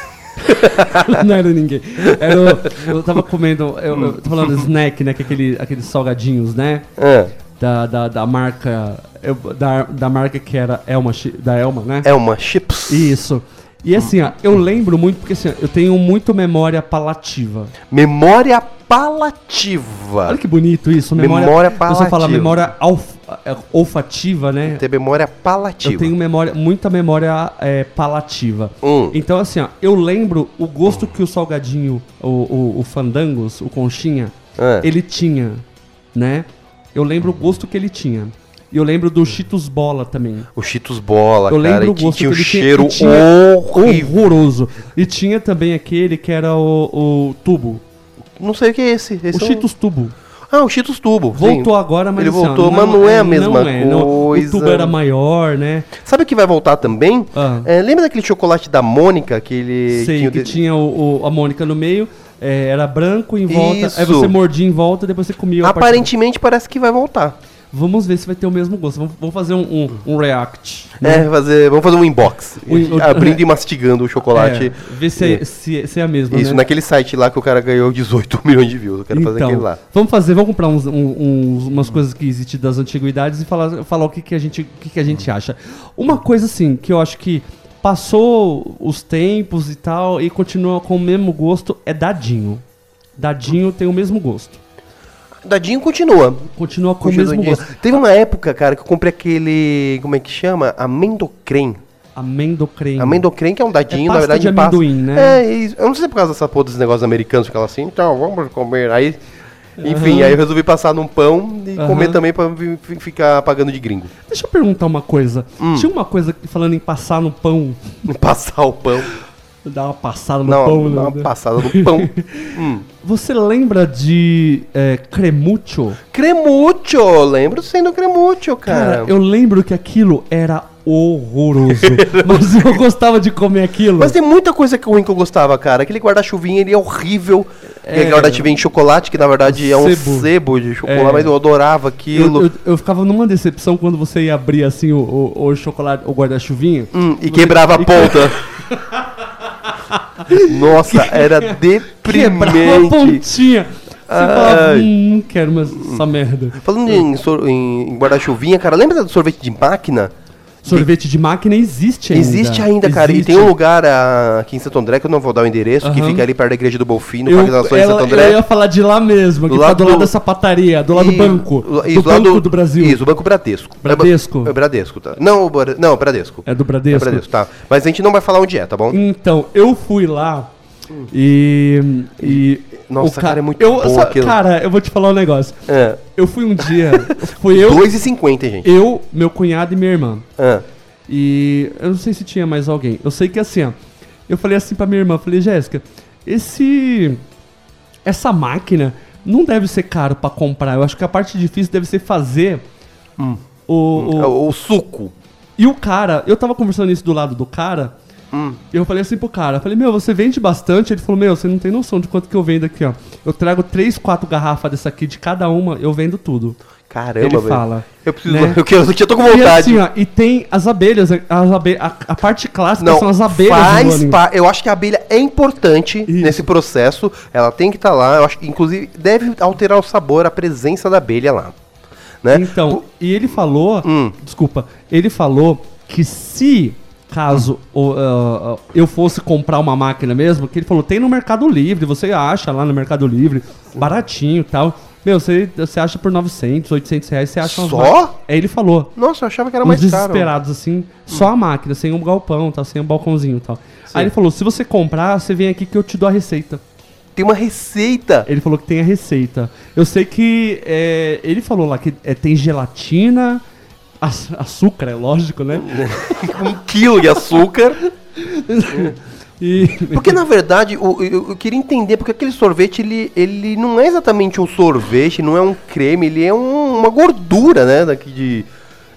Não era ninguém. Era o- eu tava comendo... Eu, eu tô falando snack, né? Que é aquele, aqueles salgadinhos, né?
Ah,
Da, da, da marca... eu- da, da marca que era Elma, Chi- da Elma, né?
é uma chips.
Isso. E assim, ó, eu lembro muito, porque assim, ó, eu tenho muito memória palativa.
Memória palativa.
Olha que bonito isso, memória.
Memória
O pessoal fala
palativa.
memória alf- é, olfativa, né?
Tem memória palativa.
Eu tenho memória, muita memória é, palativa.
Hum.
Então, assim, ó, eu lembro o gosto que o salgadinho, o, o, o Fandangos, o Conchinha,
Ah.
ele tinha, né? Eu lembro o gosto que ele tinha. E eu lembro do Cheetos Bola também.
O Cheetos Bola,
Eu
cara,
lembro
e
o
que
gosto
tinha um
que ele tinha-
cheiro
e tinha
horrível.
horroroso. E tinha também aquele que era o, o tubo.
Não sei o que é esse. esse
O
é um-
Cheetos Tubo.
Ah, o Cheetos Tubo.
Voltou
sim.
agora, mas
Ele
assim, ó,
voltou, mas não é a mesma
não.
coisa.
O tubo era maior, né?
Sabe o que vai voltar também?
Ah.
É, lembra daquele chocolate da Mônica? Que ele
Sei
tinha o
que
de-
tinha o, o- a Mônica no meio, é, era branco em volta,
Isso.
aí você mordia em volta, depois você comia a parte-
Aparentemente parece que vai voltar.
Vamos ver se vai ter o mesmo gosto. Vamos, vamos fazer um, um, um react.
É, fazer, vamos fazer um inbox.
O in- o-
Abrindo e mastigando o chocolate.
É, ver se é, se, se é a mesma,
Isso,
né?
naquele site lá que o cara ganhou dezoito milhões de views. Eu quero fazer
Então,
aquele lá.
vamos fazer, vamos comprar uns, um- uns- umas coisas que existem das antiguidades e falar, falar o que, que, a gente, o que, que a gente acha. Uma coisa assim, que eu acho que passou os tempos e tal e continua com o mesmo gosto, é dadinho. Dadinho tem o mesmo gosto.
Dadinho continua.
Continua com
Continua
o mesmo
dadinho.
gosto.
Teve uma época, cara, que eu comprei aquele. Como é que chama? Amendocrem.
Amendocrem.
Amendocrem, que é um dadinho,
É
na
pasta
verdade,
de amendoim, né?
É, isso. Eu não sei se é por causa dessa porra desses negócios americanos, ficava assim, então, vamos comer. Aí, enfim,
Aham.
aí eu resolvi passar num pão e
Aham.
comer também pra vi- fi- ficar pagando de gringo.
Deixa eu perguntar uma coisa.
Hum.
Tinha uma coisa que, falando em passar no pão,
Passar o pão.
dar uma passada no
Não,
pão,
dá uma
né?
passada no pão. Hum.
Você lembra de é, cremucho?
Cremucho, lembro sim do cremucho, cara.
Cara, eu lembro que aquilo era horroroso. Mas eu gostava de comer aquilo.
Mas tem muita coisa que ruim que eu gostava, cara. Aquele guarda-chuvinha, ele é horrível.
É.
É guarda-chuvinha em chocolate, que na verdade é um
Sebo.
sebo de chocolate,
É.
mas eu adorava aquilo.
Eu, eu, eu ficava numa decepção quando você ia abrir assim o, o, o chocolate, o guarda-chuvinha.
Hum, e
Você-
quebrava a
e-
ponta. Nossa, era
Quebrava a
deprimente.
pontinha. Você falava,
Ai.
hum, não quero mais essa merda.
Falando em, sor- em- em guarda-chuvinha, cara, lembra do sorvete de máquina?
Sorvete de máquina existe ainda.
Existe ainda, cara.
Existe.
E tem um lugar ah, aqui em Santo André, que eu não vou dar o endereço, que
Aham.
fica ali perto da igreja do Bolfino,
Eu,
Parque das Nações de
ela-
Santo André.
eu ia falar de lá mesmo, que
Do
tá
lado
do lado
do-
dessa pataria, do lado do
E-
banco.
Isso,
do
lá
Banco do Brasil.
Isso, o Banco Bradesco.
Bradesco?
É, ba- é Bradesco, tá. Não, o Bra- não, Bradesco.
É do Bradesco?
É Bradesco, tá. Mas a gente não vai falar onde é, tá bom?
Então, eu fui lá e. e
Nossa,
o ca-
cara, é muito
eu,
bom
só-
aquilo.
Cara, eu vou te falar um negócio.
É.
Eu fui um dia. Foi eu,
dois e cinquenta, gente.
eu, meu cunhado e minha irmã.
Ah.
E eu não sei se tinha mais alguém. Eu sei que assim, ó. Eu falei assim pra minha irmã, falei, Jéssica, esse. Essa máquina não deve ser caro pra comprar. Eu acho que a parte difícil deve ser fazer
Hum.
o, o-
O, o suco.
E o cara, eu tava conversando isso do lado do cara.
Hum.
E eu falei assim pro cara, eu falei, meu, você vende bastante? Ele falou, meu, você não tem noção de quanto que eu vendo aqui, ó. Eu trago três, quatro garrafas dessa aqui, de cada uma, eu vendo tudo.
Caramba,
Ele
velho.
fala.
Eu preciso.
né?
Eu, quero, eu já tô com
E
vontade.
assim, ó, e tem as abelhas, as abe a, a parte clássica
Não,
são as abelhas
faz
voando.
pa- eu acho que a abelha é importante nesse processo. Ela tem que estar lá. Eu acho que, inclusive, deve alterar o sabor, a presença da abelha lá. Né?
Então, e ele falou,
Hum.
desculpa, ele falou que se caso o, uh, uh, eu fosse comprar uma máquina mesmo, que ele falou, tem no Mercado Livre, você acha lá no Mercado Livre, baratinho e tal. Meu, você, você acha por novecentos, oitocentos reais, você acha umas
Só?
máquinas. Aí ele falou.
Nossa, eu achava que era
Uns
mais caro.
desesperados, assim, só a máquina, sem um galpão, tá, sem um balcãozinho e tal. Aí ele falou, se você comprar, você vem aqui que eu te dou a receita.
Tem uma receita.
Ele falou que tem a receita. Eu sei que é, ele falou lá que é, tem gelatina, aç- açúcar, é lógico, né?
Um quilo de açúcar.
E
Porque, na verdade, o- eu, eu queria entender, porque aquele sorvete, ele, ele não é exatamente um sorvete, não é um creme, ele é um- uma gordura, né, daqui de,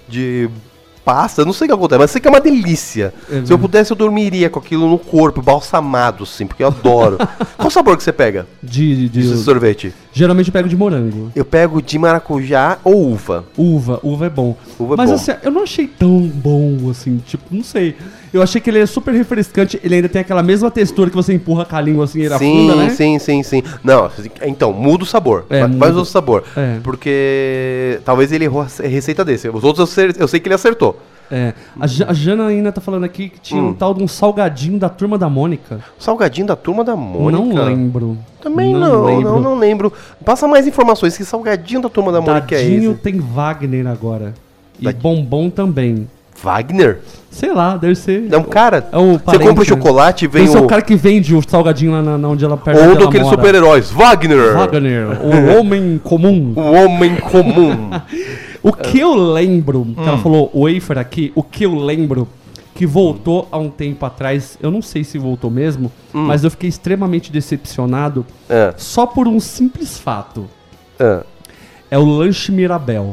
de pasta, eu não sei o que acontece, mas sei que é uma delícia.
É
Se eu pudesse, eu dormiria com aquilo no corpo, balsamado, assim, porque eu adoro. Qual sabor que você pega
de, de,
desse sorvete?
geralmente eu pego de morango.
Eu pego de maracujá ou uva.
Uva, uva é bom.
Uva é
Mas
bom.
assim, eu não achei tão bom assim, tipo, não sei. Eu achei que ele é super refrescante, ele ainda tem aquela mesma textura que você empurra com a língua assim, ele
Sim,
afunda, né?
sim, sim, sim. Não, então, muda o sabor.
É,
Faz
muda.
outro sabor.
É.
Porque talvez ele errou a receita desse. Os outros eu sei, eu sei que ele acertou.
É. A, Ja- a Janaína tá falando aqui que tinha
Hum.
um tal de um salgadinho da Turma da Mônica.
Salgadinho da Turma da Mônica.
Não lembro.
Também não, não, não, lembro. Passa mais informações. Que salgadinho da Turma da Mônica é
Dadinho
esse?
tem Wagner agora. E
Dad-
bombom também.
Wagner?
Sei lá, deve ser.
É um cara?
É o
Você
parente,
compra o
né?
chocolate e vem
Esse é
o...
o cara que vende o salgadinho lá na, na onde ela perde
Ou daqueles super-heróis. Wagner!
Wagner, o homem comum.
O homem comum.
O que eu lembro, que
Hum.
ela falou wafer aqui, o que eu lembro que voltou há um tempo atrás, eu não sei se voltou mesmo,
Hum.
mas eu fiquei extremamente decepcionado
É,
só por um simples fato.
é.
É o lanche Mirabel.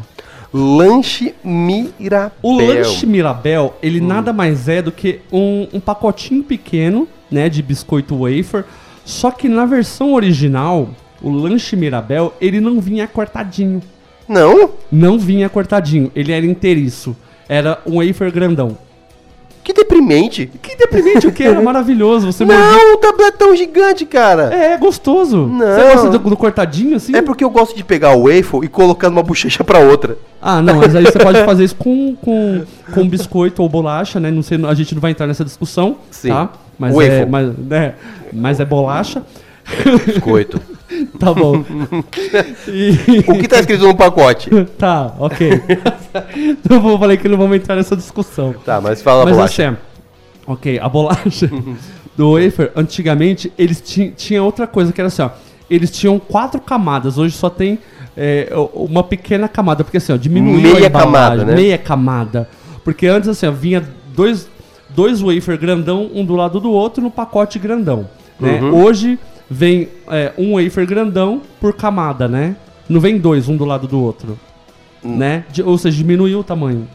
Lanche Mirabel.
O lanche Mirabel, ele
Hum.
nada mais é do que um, um pacotinho pequeno, né, de biscoito wafer, só que na versão original, o lanche Mirabel, ele não vinha cortadinho.
Não?
Não vinha cortadinho, ele era inteiriço. Era um wafer grandão.
Que deprimente.
Que deprimente o que? Era maravilhoso. Você mordia-
Não, o tabletão gigante, cara.
É, é gostoso.
Não.
Você gosta do, do cortadinho assim?
É porque eu gosto de pegar o waffle e colocar numa bochecha pra outra.
Ah, não, mas aí você pode fazer isso com, com, com biscoito ou bolacha, né? Não sei, a gente não vai entrar nessa discussão,
Sim.
tá? Mas
Waffle.
é, mas, é, mas é bolacha.
Biscoito.
Tá bom. E-
O que tá escrito no pacote?
Tá, ok. Então eu falei que não vamos entrar nessa discussão.
Tá, mas fala a
Mas
bolacha.
assim, Ok, a bolacha do wafer, antigamente, eles ti- tinham outra coisa, que era assim, ó. Eles tinham quatro camadas, hoje só tem é, uma pequena camada, porque assim, ó, diminuiu
Meia
a embalagem,
camada, né?
meia camada. Porque antes, assim, ó, vinha dois, dois wafer grandão, um do lado do outro, no pacote grandão, né?
Uhum.
Hoje vem é, um wafer grandão por camada, né? Não vem dois, um do lado do outro,
Hum.
né? De- ou seja, diminuiu o tamanho.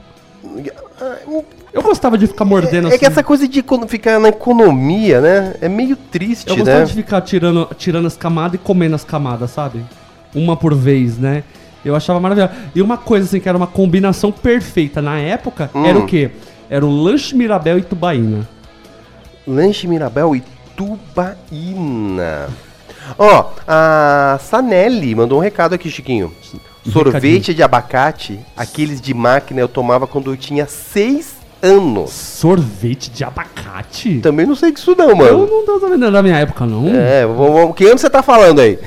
Eu gostava de ficar mordendo
É que essa coisa de econo- ficar na economia, né? É meio triste,
Eu gostava
né?
de ficar tirando, tirando as camadas e comendo as camadas, sabe? Uma por vez, né? Eu achava maravilhoso. E uma coisa assim que era uma combinação perfeita na época
Hum.
era o quê? Era o lanche Mirabel e tubaína.
Lanche Mirabel e tubaína. Ó, a Sanelli mandou um recado aqui, Chiquinho. Sorvete
recadinho.
de abacate, aqueles de máquina eu tomava quando eu tinha seis anos.
Sorvete de abacate?
Também não sei disso não,
Eu
mano.
não tô sabendo da minha época, não.
É, vamos, vamos- que ano você tá falando aí?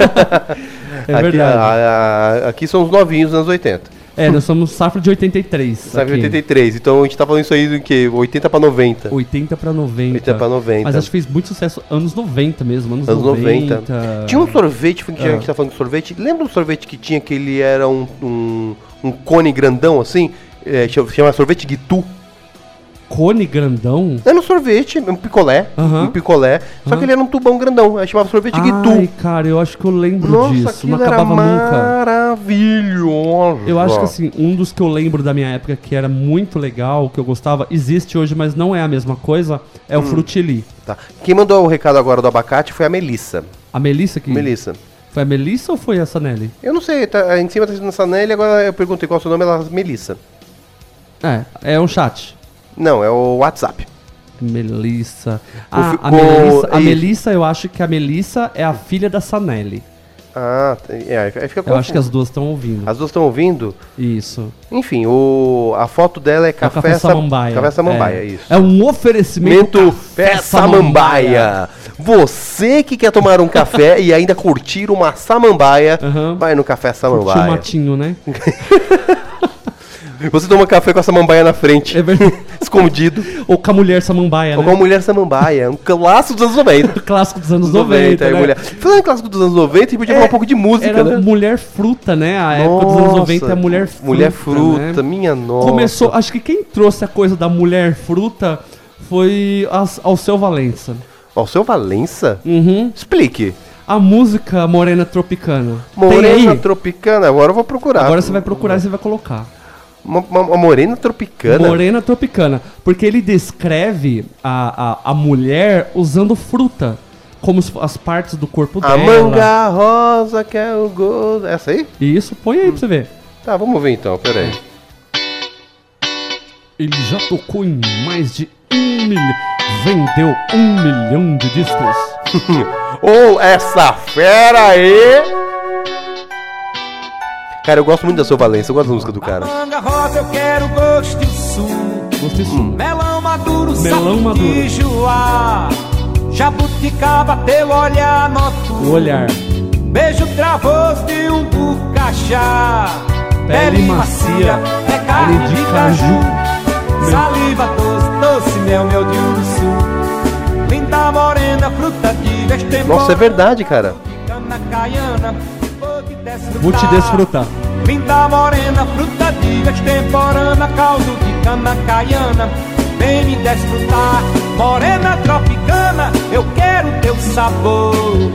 É
aqui,
verdade.
a- a- aqui são os novinhos dos anos oitenta.
É, nós somos safra de oitenta e três.
Sabe,
aqui.
oitenta e três. Então a gente tá falando isso aí do que? oitenta pra noventa.
oitenta pra noventa.
oitenta pra noventa.
Mas acho que fez muito sucesso anos noventa mesmo, anos,
Anos
noventa.
noventa. Tinha um sorvete, que a
Ah.
gente tá falando de sorvete. Lembra um sorvete que tinha que ele era um, um, um cone grandão assim? É, chama chama sorvete Gitu.
Cone grandão?
Era um sorvete, um picolé.
Aham.
Um picolé. Só
Aham.
que ele era um tubão grandão. Aí chamava sorvete
Ai,
Gitu.
cara, eu acho que eu lembro
Nossa,
disso. Não
aquilo era
acabava nunca.
maravilhoso.
Eu acho que assim, um dos que eu lembro da minha época que era muito legal, que eu gostava, existe hoje, mas não é a mesma coisa, é
Hum.
o Frutili.
Tá. Quem mandou o recado agora do abacate foi a Melissa.
A Melissa que.
Melissa.
Foi a Melissa ou foi a Sanelli?
Eu não sei, tá, em cima tá escrito na Sanelli, agora eu perguntei qual é o seu nome, ela Melissa.
É, é um chat.
Não, é o WhatsApp.
Melissa.
O
Ah,
fi-
a
o-
Melissa, a
isso.
Melissa, eu acho que a Melissa é a filha da Sanelli.
Ah, é, aí fica
Eu
confuso.
acho que as duas estão ouvindo.
As duas estão ouvindo?
Isso.
Enfim, o, a foto dela é
É o
café,
Café
Sa-
Samambaia.
Café Samambaia,
é.
isso.
É um oferecimento
Mento Café Samambaia. Você que quer tomar um café e ainda curtir uma samambaia,
Aham.
vai no Café
Curtiu o
Samambaia.
matinho, né?
Você toma café com a samambaia na frente,
É verdade.
escondido.
Ou com a mulher samambaia,
Ou
né?
com a mulher samambaia, um clássico dos anos noventa.
Clássico dos anos
Dos
noventa,
aí,
né?
mulher. Falando em clássico dos anos noventa, a gente podia falar um pouco de música,
Era
né?
mulher fruta, né? A época dos anos noventa é mulher fruta.
Mulher fruta,
né?
minha nossa.
Começou, acho que quem trouxe a coisa da mulher fruta foi as, Alceu Valença.
Ó, o seu Valença?
Uhum.
Explique.
A música Morena Tropicana. Tem
Morena
aí?
Tropicana, agora eu vou procurar.
Agora você vai procurar e você vai colocar.
Uma, uma- uma morena tropicana?
Morena Tropicana. Porque ele descreve a, a, a mulher usando fruta. Como se fo- as partes do corpo
A
dela.
manga rosa que é o gosto. Essa aí?
Isso, põe aí pra você ver.
Tá, vamos ver então, pera aí.
Ele já tocou em mais de um milhão. Vendeu um milhão de discos.
Ô, essa fera aí! Cara, eu gosto muito da Seu Valença, eu gosto da música do cara.
Manga rosa eu quero gosto e sumo.
Gostei disso.
Melão maduro,
Melão
sapo
maduro.
de joá. Jabuticaba, teu olhar noturno.
O olhar.
Beijo travoso de um bucachá.
Pele macia,
é carne
carne de
de
caju.
caju. Saliva doce, doce mel, mel de urso. Linda morena, fruta de vestemor.
Nossa, é verdade, cara.
Cana caiana, vou te desfrutar.
Vou te desfrutar.
Linda morena, fruta de extemporânea, caldo de cana caiana. Vem me desfrutar, morena tropicana, eu quero teu sabor.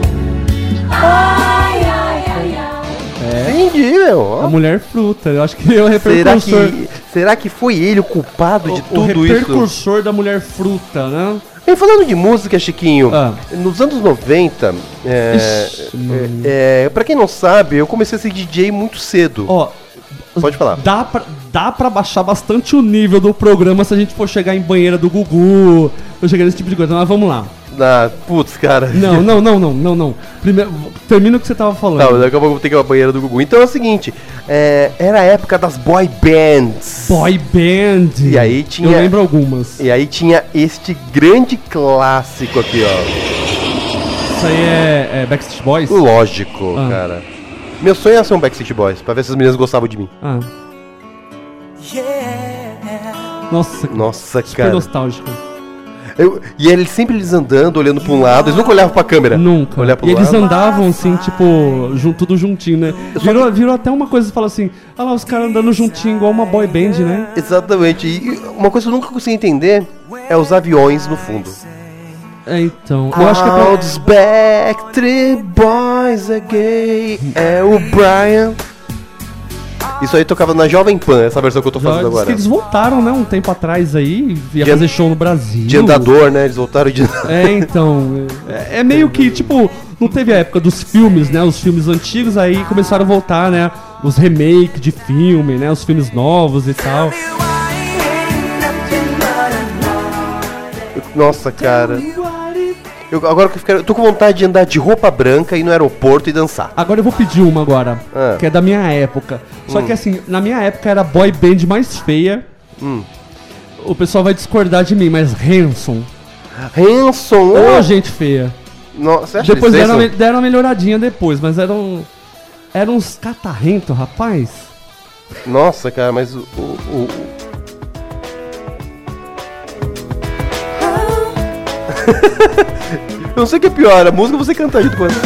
Ai, ai, ai, ai.
É.
Entendi, meu.
A
Ó.
mulher fruta. Eu acho que é o
Será
repercursor.
que, será que foi ele o culpado de
o
tudo isso?
repercursor da mulher fruta, né?
E falando de música, Chiquinho,
Ah.
nos anos noventa, é,
Ixi, não-
é, é, pra quem não sabe, eu comecei a ser D J muito cedo.
Ó,
Pode falar.
Dá pra, dá pra baixar bastante o nível do programa se a gente for chegar em banheira do Gugu, for chegar nesse tipo de coisa, mas vamos lá.
Ah, putz, cara.
Não, não, não, não, não, não. Primeiro, termina o que você tava falando.
Não, daqui a pouco eu vou ter que ir pra banheira do Gugu. Então é o seguinte, é, era a época das boy bands.
Boy band.
E aí tinha-
Eu lembro algumas.
E aí tinha este grande clássico aqui, ó.
Isso aí é, é Backstreet Boys?
Lógico,
Ah.
cara. Meu sonho é ser um Backstreet Boys, pra ver se as meninas gostavam de mim.
Ah. Nossa,
Nossa,
super
cara.
nostálgico.
Eu, e eles sempre eles andando, olhando pra um lado, eles nunca olhavam pra câmera.
Nunca.
Olhar pro
E eles
lado.
andavam assim, tipo, jun, tudo juntinho, né? Virou, virou até uma coisa que fala assim, olha lá, os caras andando juntinho, igual uma boy band, né?
Exatamente. E uma coisa que eu nunca consegui entender é os aviões no fundo.
É, então. Eu acho que é pra...
Out's back, three boys are gay. É o Brian. Isso aí tocava na Jovem Pan, essa versão que eu tô
Já
fazendo
diz
agora.
que eles voltaram, né, um tempo atrás aí, ia
De-
fazer show no Brasil.
De andador, né? Eles voltaram de.
É, então. É, é meio que, tipo, não teve a época dos filmes, né? Os filmes antigos, aí começaram a voltar, né? Os remakes de filme, né? Os filmes novos e tal.
Nossa, cara. Eu, agora que eu, fico- eu tô com vontade de andar de roupa branca e ir no aeroporto e dançar.
Agora eu vou pedir uma agora,
Ah.
que é da minha época. Só
Hum.
que assim, na minha época era a boy band mais feia.
Hum.
O pessoal vai discordar de mim, mas Hanson.
Hanson,
Ô,
oh,
gente feia.
Nossa, você acha
Depois
eles
deram,
Hanson?
deram uma melhoradinha depois, mas eram. Eram uns catarrentos, rapaz.
Nossa, cara, mas o. o, o... Eu não sei o que é pior, a música ou você cantar junto com ela.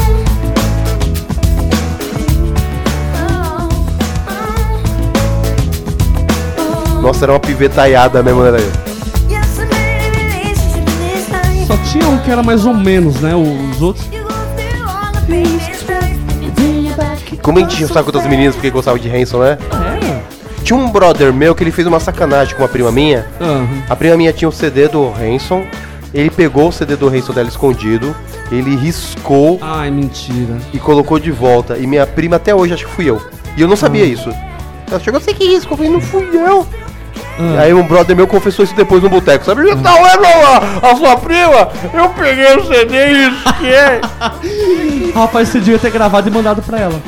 Nossa, era uma pivetaiada mesmo, era eu.
Só tinha um que era mais ou menos, né? Os outros.
Como a gente tinha o saco das meninas porque gostava de Hanson, né?
É.
Tinha um brother meu que ele fez uma sacanagem com uma prima minha.
Aham.
A prima minha tinha o C D do Hanson. Ele pegou o C D do Hanson dela escondido. Ele riscou
Ai, mentira.
e colocou de volta. E minha prima até hoje acho que fui eu. E eu não sabia isso. Ela chegou, você que risco? Eu falei, não fui eu.
Ah.
Aí um brother meu confessou isso depois no boteco. Sabe, não é não, a sua prima? Eu peguei o C D e risquei.
Rapaz, você devia ter gravado e mandado pra ela.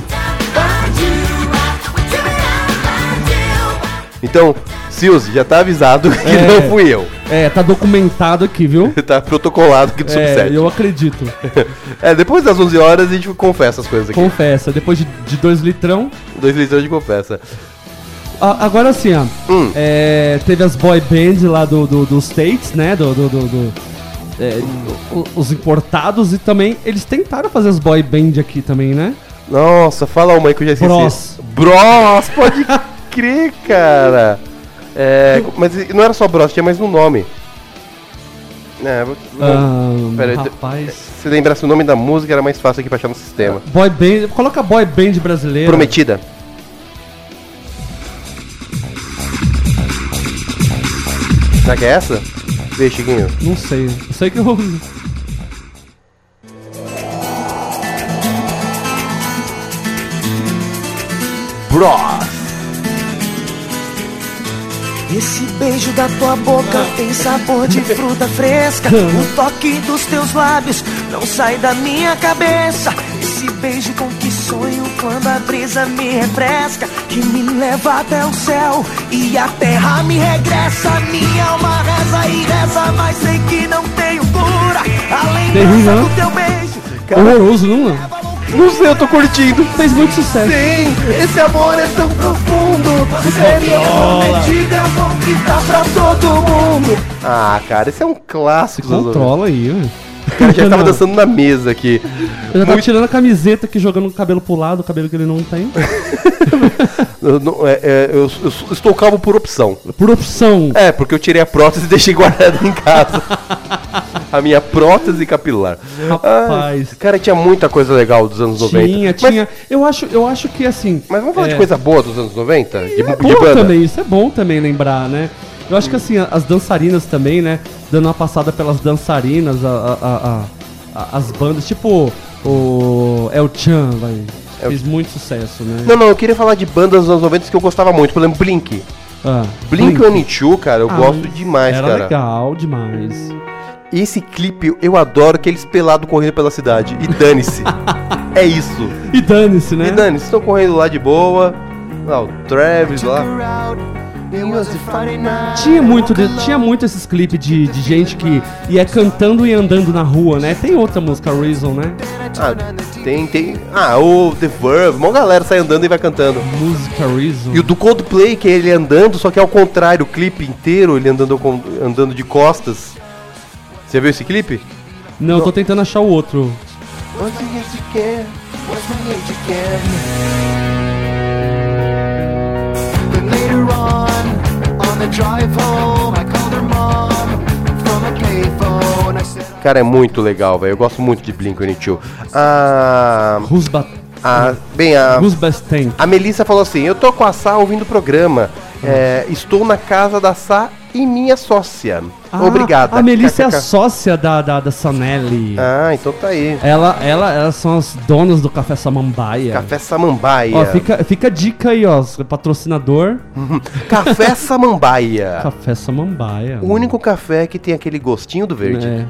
Então, Silzi, já tá avisado que
É.
não fui eu.
É, tá documentado aqui, viu?
Tá protocolado aqui do
É,
Subset.
eu acredito.
É, depois das onze horas a gente confessa as coisas aqui.
Confessa, depois de, de dois litrão.
Dois litros de confessa.
A- agora sim, ó.
Hum.
É, teve as boy bands lá do, do, dos States, né? Do, do, do- do- é, o- os importados e também eles tentaram fazer as boy band aqui também, né?
Nossa, fala uma aí que eu já esqueci.
Bros.
Bros, pode crer, cara. É, mas não era só Bros, tinha mais um nome. É, vou-
Ah,
pera aí,
rapaz.
se lembrasse o nome da música era mais fácil aqui pra achar no sistema.
Boy band, coloca boy band brasileira.
Prometida. Será que é essa? Vê, Chiquinho.
Não sei. Eu sei que eu.
Bros.
Esse beijo da tua boca tem sabor de fruta fresca. O toque dos teus lábios não sai da minha cabeça. Esse beijo com que sonho quando a brisa me refresca, que me leva até o céu e a terra me regressa. Minha alma reza e reza, mas sei que não tenho cura. A
Terrível,
lembrança
né?
do teu beijo.
Horroroso, não é?
Não sei, eu tô curtindo.
Fez muito sucesso.
Sim, esse amor é tão profundo. Seria prometido, eu vou quitar pra todo mundo. Ah, cara, esse é um clássico. dos anos noventa.
Controla aí, ué.
O cara já tava
Não.
dançando na mesa aqui.
Eu já tava tirando a camiseta aqui, jogando o cabelo pro lado, o cabelo que ele não tem.
Eu, não- é- é, eu- eu estou calvo por opção.
Por opção.
É, porque eu tirei a prótese e deixei guardada em casa. A minha prótese capilar.
Rapaz.
Ai, cara, tinha muita coisa legal dos anos noventa.
Tinha,
Mas-
tinha. Eu acho, eu acho que assim.
Mas vamos falar
é,
de coisa boa dos anos noventa? De,
É
de
bom
banda?
também, isso é bom também lembrar, né? Eu acho que assim, a- as dançarinas também, né? Dando uma passada pelas dançarinas, a, a- a- a- as bandas, tipo o El Chan, vai. Fez muito sucesso, né?
Não, não, eu queria falar de bandas dos anos noventa que eu gostava muito. Por exemplo, Blink.
Ah,
Blink one eighty-two, cara, eu
Ah,
gosto demais,
era
cara.
legal demais.
Esse clipe eu adoro, que eles pelados correndo pela cidade. E dane-se. É isso.
E dane-se, né?
E dane-se, estão correndo lá de boa. Lá, o Travis lá.
Tinha muito, de- tinha muito esses clipes de, de gente que ia cantando e andando na rua, né? Tem outra música, Reason, né?
Ah, tem, tem. Ah, o The Verve, uma galera sai andando e vai cantando.
Música Reason.
E o do Coldplay, que é ele andando, só que é ao contrário, o clipe inteiro, ele andando, ao con- andando de costas. Você viu esse clipe?
Não, eu tô tentando achar o outro.
Cara, é muito legal, velho. Eu gosto muito de Blink one eighty-two. Ah,
Who's ba-
a, bem, a,
Who's Best Tank?
a Melissa falou assim: eu tô com a Sá ouvindo o programa. É, estou na casa da Sá e minha sócia.
Ah,
Obrigada.
A Melissa é a sócia da, da, da Sanelli.
Ah, então tá aí.
Ela, ela, elas são as donas do Café Samambaia.
Café Samambaia.
Ó, fica, fica a dica aí, ó. Patrocinador.
Café Samambaia.
Café Samambaia.
O único café que tem aquele gostinho do verde.
É.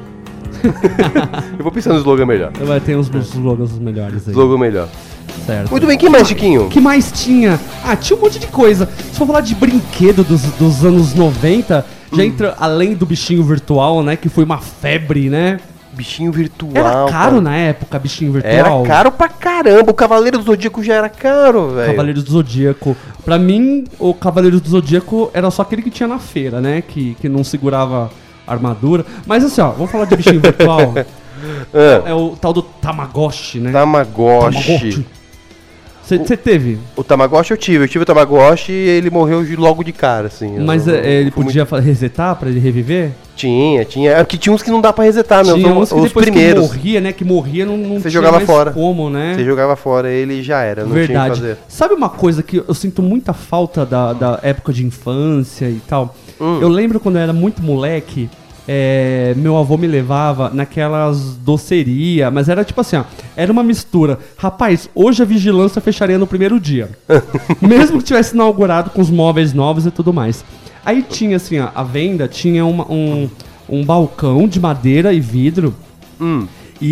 Eu vou pensar no slogan melhor.
Vai ter uns slogans melhores aí.
Slogan melhor.
Certo.
Muito bem, que mais, Chiquinho?
O que mais tinha? Ah, tinha um monte de coisa. Se for falar de brinquedo dos, dos anos noventa, já entra além do bichinho virtual, né? Que foi uma febre, né?
Bichinho virtual.
Era caro
cara.
na época, bichinho virtual.
Era caro pra caramba. O Cavaleiro do Zodíaco já era caro, velho.
Cavaleiros do Zodíaco. Pra mim, o Cavaleiros do Zodíaco era só aquele que tinha na feira, né? Que, que não segurava armadura. Mas assim, ó, vamos falar de bichinho virtual.
Ah.
É o tal do Tamagotchi, né?
Tamagotchi.
Você teve?
O Tamagotchi eu tive. Eu tive o Tamagotchi e ele morreu de- logo de cara, assim.
Mas
Eu-
é, ele
eu fui
podia fa- resetar pra ele reviver?
Tinha, tinha. É que tinha uns que não dá pra resetar, né?
Tinha
Os,
uns que
os
depois
primeiros.
que morria, né? Que morria, não, não
Você
tinha
jogava
mais
fora.
como, né?
Você jogava fora ele e já era, não
Verdade.
tinha o que fazer.
Sabe uma coisa que eu sinto muita falta da, da época de infância e tal?
Hum.
Eu lembro quando eu era muito moleque, é, meu avô me levava naquelas docerias, mas era tipo assim, ó, era uma mistura. Rapaz, hoje a vigilância fecharia no primeiro dia. Mesmo que tivesse inaugurado com os móveis novos e tudo mais. Aí tinha assim, ó, a venda tinha uma- um, um balcão de madeira e vidro.
Hum.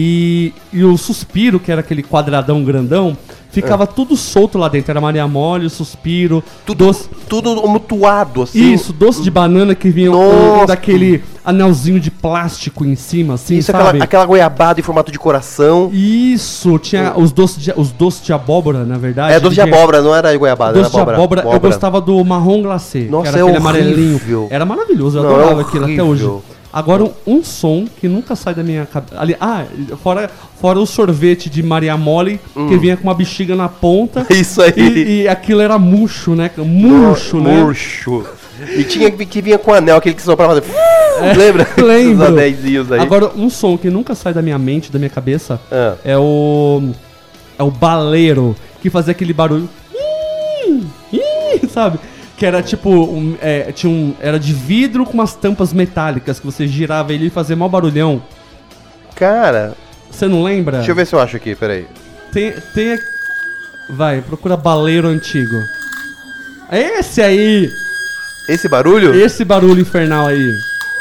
E, e o suspiro, que era aquele quadradão grandão, ficava tudo solto lá dentro. Era Maria Mole, o suspiro,
Tudo,
doce.
tudo mutuado, assim.
Isso, doce de banana que vinha com
Nossa.
daquele anelzinho de plástico em cima, assim,
Isso,
sabe?
aquela, aquela goiabada em formato de coração.
Isso, tinha os doces de, os doces de abóbora, na verdade.
É, doce de
que-
abóbora, não era goiabada,
Doce
era
de
abóbora.
abóbora, eu gostava do marrom glacê,
Nossa,
que era
é
aquele
horrível.
amarelinho. Era maravilhoso, eu
Não,
adorava
é
aquilo até hoje.
horrível.
Agora, um, um som que nunca sai da minha cabeça. Ah, fora, fora o sorvete de Maria Mole, que vinha com uma bexiga na ponta.
Isso aí.
E, e aquilo era murcho, né? Murcho, né?
Murcho. E tinha que, que vinha com anel, aquele que soprava. Lembra?
Lembro.
Os anéisinhos aí.
Agora, um som que nunca sai da minha mente, da minha cabeça,
Ah.
é o. É o baleiro, que fazia aquele barulho. Ih, ih, sabe? Que era tipo. Um, é, tinha um, era de vidro com umas tampas metálicas que você girava ele e fazia mó barulhão.
Cara,
Você não lembra?
deixa eu ver se eu acho aqui, peraí.
Tem, tem. aqui- Vai, procura baleiro antigo. Esse aí!
Esse barulho?
Esse barulho infernal aí.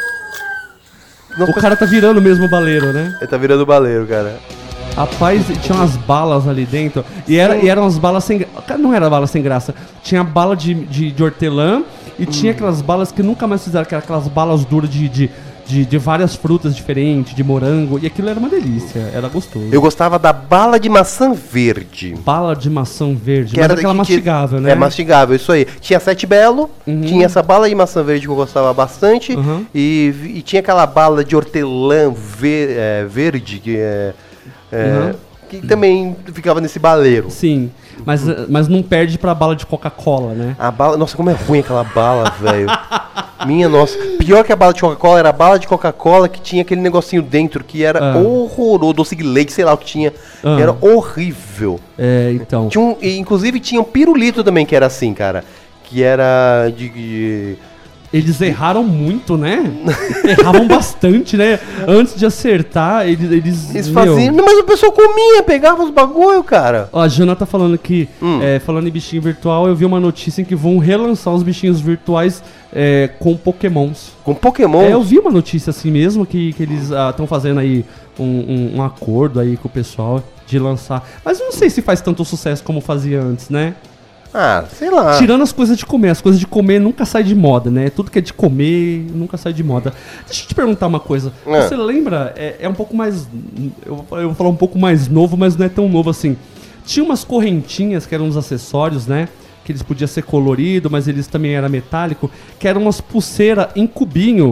Nossa,
O cara tá virando mesmo o baleiro, né?
ele tá virando baleiro, cara.
Rapaz, tinha umas balas ali dentro. E, era, e eram umas balas sem graça. Não era bala sem graça. Tinha bala de, de, de hortelã e tinha aquelas balas que nunca mais fizeram, que eram aquelas balas duras de, de, de, de várias frutas diferentes, de morango. E aquilo era uma delícia, era gostoso.
Eu gostava da bala de maçã verde.
Bala de maçã verde,
Que
mas
era
aquela
que- que-
mastigável, né?
É mastigável, isso aí. Tinha Sete Belo,
Uhum.
tinha essa bala de maçã verde que eu gostava bastante.
Uhum.
E, e tinha aquela bala de hortelã ver- é, verde, que é. é,
Uhum.
que também ficava nesse baleiro.
Sim, mas, mas não perde pra bala de Coca-Cola, né?
A bala. Nossa, como é ruim aquela bala, velho. Minha nossa. Pior que a bala de Coca-Cola era a bala de Coca-Cola que tinha aquele negocinho dentro que era
Ah.
horroroso, doce de leite, sei lá o que tinha.
Ah.
Que era horrível.
É, então.
Tinha um, e, inclusive tinha um pirulito também que era assim, cara. Que era de. de-
Eles erraram muito, né? Erravam bastante, né? Antes de acertar, eles. Eles,
Eles
meu,
faziam. Não, mas o pessoal comia, pegava os bagulho, cara.
Ó, a Jana tá falando que,
Hum.
é, falando em bichinho virtual, eu vi uma notícia em que vão relançar os bichinhos virtuais é, com pokémons.
Com Pokémon.
É, eu vi uma notícia assim mesmo, que, que eles estão fazendo aí um, um- um acordo aí com o pessoal de lançar. Mas eu não sei se faz tanto sucesso como fazia antes, né?
Ah, sei lá.
Tirando as coisas de comer, as coisas de comer nunca sai de moda, né? Tudo que é de comer nunca sai de moda. Deixa eu te perguntar uma coisa.
É.
Você lembra? É, é um pouco mais. Eu, eu vou falar um pouco mais novo, mas não é tão novo assim. Tinha umas correntinhas que eram uns acessórios, né? Que eles podiam ser colorido, mas eles também eram metálico. Que eram umas pulseiras em cubinho.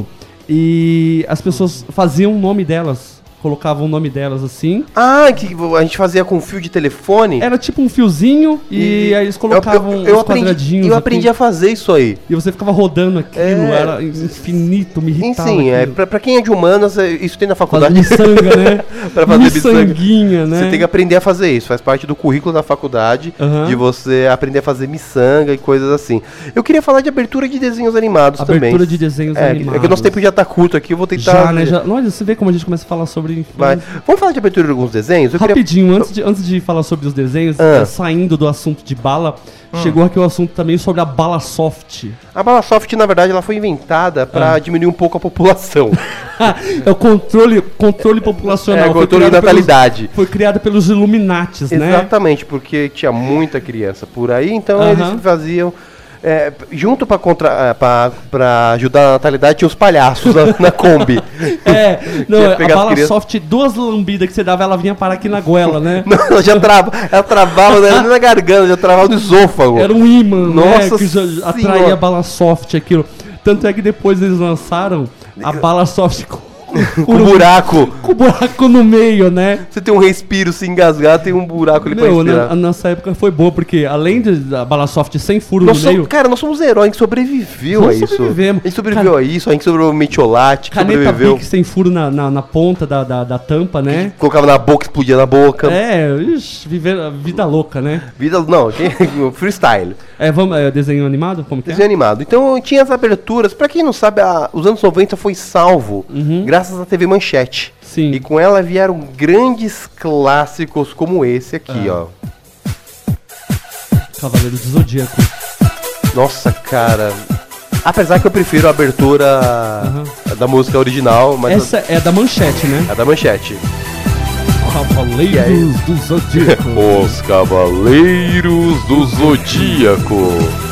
e as pessoas faziam o nome delas. Colocavam o nome delas assim.
Ah, que a gente fazia com fio de telefone?
Era tipo um fiozinho e, e aí eles colocavam
eu, eu, eu
uns
aprendi,
quadradinhos.
Eu aprendi
aqui.
a fazer isso aí.
E você ficava rodando aquilo,
é,
era infinito, me irritava.
Sim, é, pra, pra quem é de humanas, isso tem na faculdade.
Miçanga, né?
Pra fazer
miçanguinha, né?
Você tem que aprender a fazer isso, faz parte do currículo da faculdade, uhum. de você aprender a fazer miçanga e coisas assim. Eu queria falar de abertura de desenhos animados
abertura
também.
Abertura de desenhos
é,
animados.
É que o nosso tempo já tá curto aqui, eu vou tentar...
Já, né? Já, olha, você vê como a gente começa a falar sobre...
Vai. Vamos falar de abertura de alguns desenhos? Eu
Rapidinho,
queria...
antes, de, antes de falar sobre os desenhos,
ah.
é, saindo do assunto de bala, hum. chegou aqui o assunto também sobre a bala soft.
A bala soft, na verdade, ela foi inventada para ah. diminuir um pouco a população.
É o controle, controle populacional.
É, controle de natalidade.
Pelos, foi criada pelos Illuminates, né?
Exatamente, porque tinha muita criança por aí, então uh-huh. eles faziam... É, junto pra, contra, pra, pra ajudar a natalidade, tinha os palhaços na, na Kombi.
É, não, a bala soft, duas lambidas que você dava, ela vinha parar aqui na goela, né?
Não, ela já trava, ela travava, não era nem na garganta, já travava no esôfago.
Era um imã,
Nossa,
né, que já atraía a bala soft, aquilo. Tanto é que depois eles lançaram a bala soft com...
com um buraco.
Com buraco no meio, né?
Você tem um respiro, se engasgar, tem um buraco ali pra respirar.
Na, a nossa época foi boa, porque além da bala soft sem furo
nós
no
somos,
meio...
Cara, nós somos heróis, a gente sobreviveu
nós
a isso.
Sobrevivemos.
A gente sobreviveu cara, a isso, a gente sobreviveu ao metiolate,
caneta
sobreviveu...
Bic sem furo na, na, na ponta da, da, da tampa, né?
Que colocava na boca, explodia na boca.
É, ixi, viver a vida louca, né?
Vida, não, freestyle.
É, vamos, é desenho animado? Como que
desenho
é?
animado. Então tinha as aberturas, pra quem não sabe, a, os anos noventa foi salvo,
uhum.
graças à T V Manchete.
Sim.
E com ela vieram grandes clássicos como esse aqui, ah. ó.
Cavaleiro do Zodíaco.
Nossa, cara. Apesar que eu prefiro a abertura uhum. da música original, mas...
Essa é da Manchete, né?
É da Manchete.
Cavaleiros do Zodíaco.
Os Cavaleiros do Zodíaco.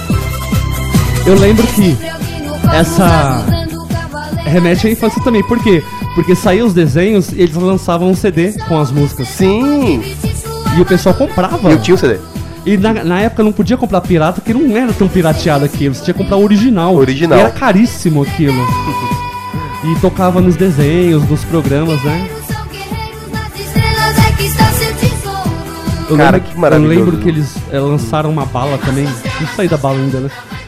Eu lembro que essa remete à infância também. Por quê? Porque saíam os desenhos e eles lançavam um C D com as músicas.
Sim!
E o pessoal comprava.
E eu tinha o C D.
E na, na época não podia comprar pirata, porque não era tão pirateado aquilo. Você tinha que comprar o original.
Original.
E era caríssimo aquilo. E tocava nos desenhos, nos programas, né? Eu
Cara,
lembro,
que maravilhoso.
Eu lembro que eles é, lançaram uma bala também. Não saí da bala ainda, né?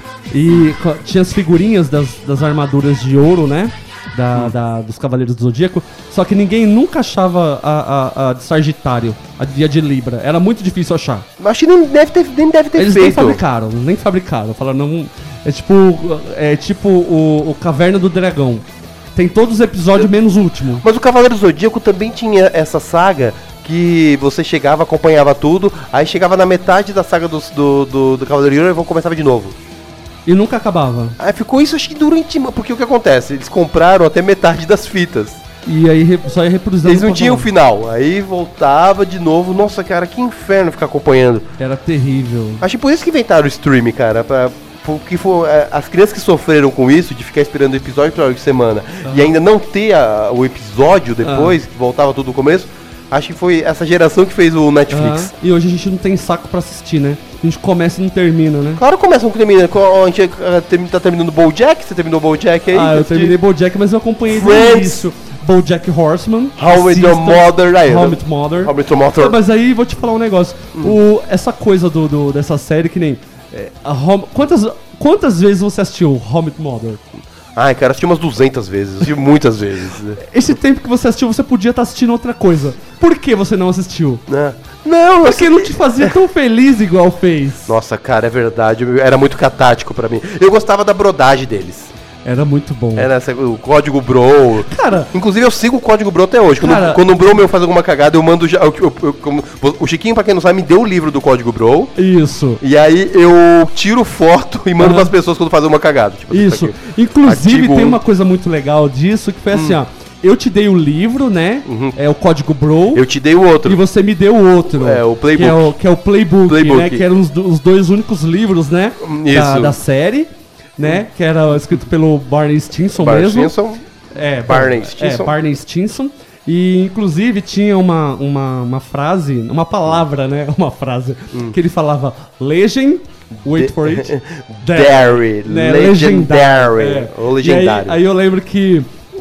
E tinha as figurinhas das, das armaduras de ouro, né? Da, hum. da, dos Cavaleiros do Zodíaco. Só que ninguém nunca achava a, a, a de Sagitário, a de, a de Libra. Era muito difícil achar.
Acho que nem deve ter, nem deve ter
Eles
feito.
nem fabricaram, nem fabricaram. Falaram, não. É tipo, é tipo o, o Caverna do Dragão. Tem todos os episódios, menos o último.
Mas o Cavaleiro do Zodíaco também tinha essa saga que você chegava, acompanhava tudo, aí chegava na metade da saga do, do, do, do Cavaleiro e vamos começava de novo.
E nunca acabava.
Aí ficou isso acho que durante... Porque o que acontece? Eles compraram até metade das fitas.
E aí só ia reproduzir.
Eles não tinham o final. Aí voltava de novo. Nossa, cara, que inferno ficar acompanhando.
Era terrível.
Acho que por isso que inventaram o streaming, cara. Pra, porque for, é, as crianças que sofreram com isso, de ficar esperando o episódio por semana, ah. e ainda não ter a, o episódio depois, ah. que voltava tudo do começo, acho que foi essa geração que fez o Netflix.
Ah. E hoje a gente não tem saco pra assistir, né? A gente começa e não termina, né?
Claro que começa e não termina. A gente tá terminando o BoJack, você terminou o BoJack aí?
Ah, eu terminei BoJack, mas eu acompanhei isso. BoJack Horseman.
How Met Your Mother.
How Met Mother.
How Met Your Mother.
Mas aí vou te falar um negócio. Hum. O, essa coisa do, do, dessa série que nem... É, a home, quantas, quantas vezes você assistiu How Met Mother?
Ai, cara, assisti umas duzentas vezes, assisti muitas vezes.
Esse tempo que você assistiu, você podia estar assistindo outra coisa. Por que você não assistiu?
Não, não
porque não te fazia tão feliz igual fez.
Nossa, cara, é verdade, era muito catático pra mim. Eu gostava da brodagem deles.
Era muito bom.
Era o código Bro.
Cara,
inclusive eu sigo o código Bro até hoje. Quando, cara, quando o Bro meu faz alguma cagada, eu mando já. Eu, eu, eu, eu, o Chiquinho, pra quem não sabe, me deu o livro do código Bro.
Isso.
E aí eu tiro foto e mando uhum. pras pessoas quando fazem uma cagada. Tipo,
isso. Inclusive, Artigo... tem uma coisa muito legal disso que foi hum. assim, ó. Eu te dei o livro, né? Uhum. É o código Bro.
Eu te dei o outro.
E você me deu o outro.
É, o Playbook.
Que é o, que é o Playbook,
Playbook,
né? Que eram os, os dois únicos livros, né?
Isso.
Da, da série. Né? Que era escrito pelo Barney Stinson
Barney
mesmo.
Stinson.
É,
Barney Stinson.
É, Barney Stinson. E inclusive tinha uma, uma, uma frase, uma palavra, né? Uma frase hum. que ele falava Legend, wait for it,
Dairy,
né?
Legendary, é.
Ou
legendário.
Aí, aí eu lembro que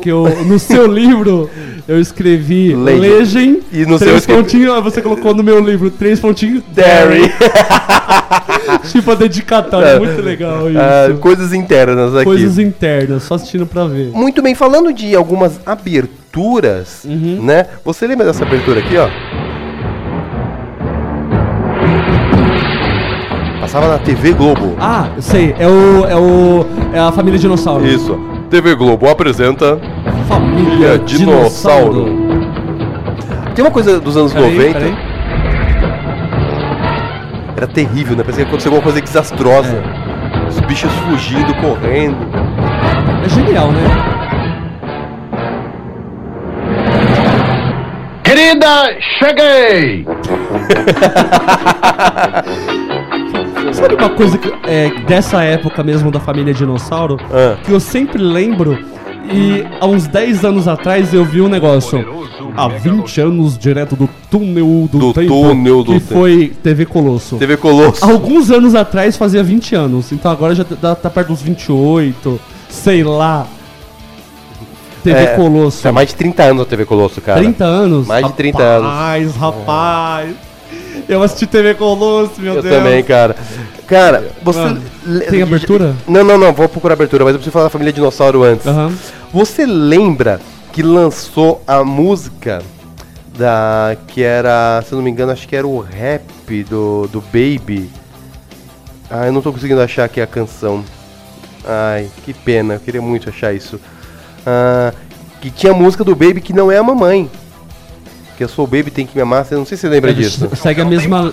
porque eu, no seu livro eu escrevi
Legend.
Legend,
E no seu
três
escrevi-
pontinhos, você colocou no meu livro três pontinhos,
Derry.
tipo a dedicatória,
É.
muito legal isso.
Ah, coisas internas aqui.
Coisas internas, só assistindo pra ver.
Muito bem, falando de algumas aberturas,
Uhum.
né? Você lembra dessa abertura aqui, ó? Passava na T V Globo.
Ah, eu sei, é o. É o. É a família dinossauro.
Isso. T V Globo apresenta
Família
Dinossauro. Tem uma coisa dos anos
Peraí,
noventa.
peraí.
Era terrível, né? Parecia que aconteceu alguma coisa desastrosa. Os bichos fugindo, correndo.
É genial, né?
Querida, cheguei!
Sabe uma coisa que, é, dessa época mesmo da família dinossauro,
Ah.
que eu sempre lembro, e há uns dez anos atrás eu vi um negócio. Há vinte anos direto do túnel do,
Do
tempo,
túnel do
que
tempo.
foi T V Colosso.
T V Colosso.
Alguns anos atrás fazia vinte anos, então agora já tá, tá perto dos vinte e oito, sei lá. T V
É,
Colosso.
Tá mais de trinta anos a T V Colosso, cara.
trinta anos?
Mais de trinta anos.
Rapaz, rapaz. Eu assisti T V Colosso, meu
Eu
Deus.
também, cara. Cara, você.
Mano,
le-
tem abertura?
Não, não, não, vou procurar abertura, mas eu preciso falar da família Dinossauro antes.
Aham.
Você lembra que lançou a música da. Que era, se eu não me engano, acho que era o rap do, do Baby. Ah, eu não tô conseguindo achar aqui a canção. Ai, que pena, eu queria muito achar isso. Ah, que tinha a música do Baby que não é a mamãe. Que eu sou o Baby, tem que me amar. Eu não sei se você lembra disso.
Segue a mesma.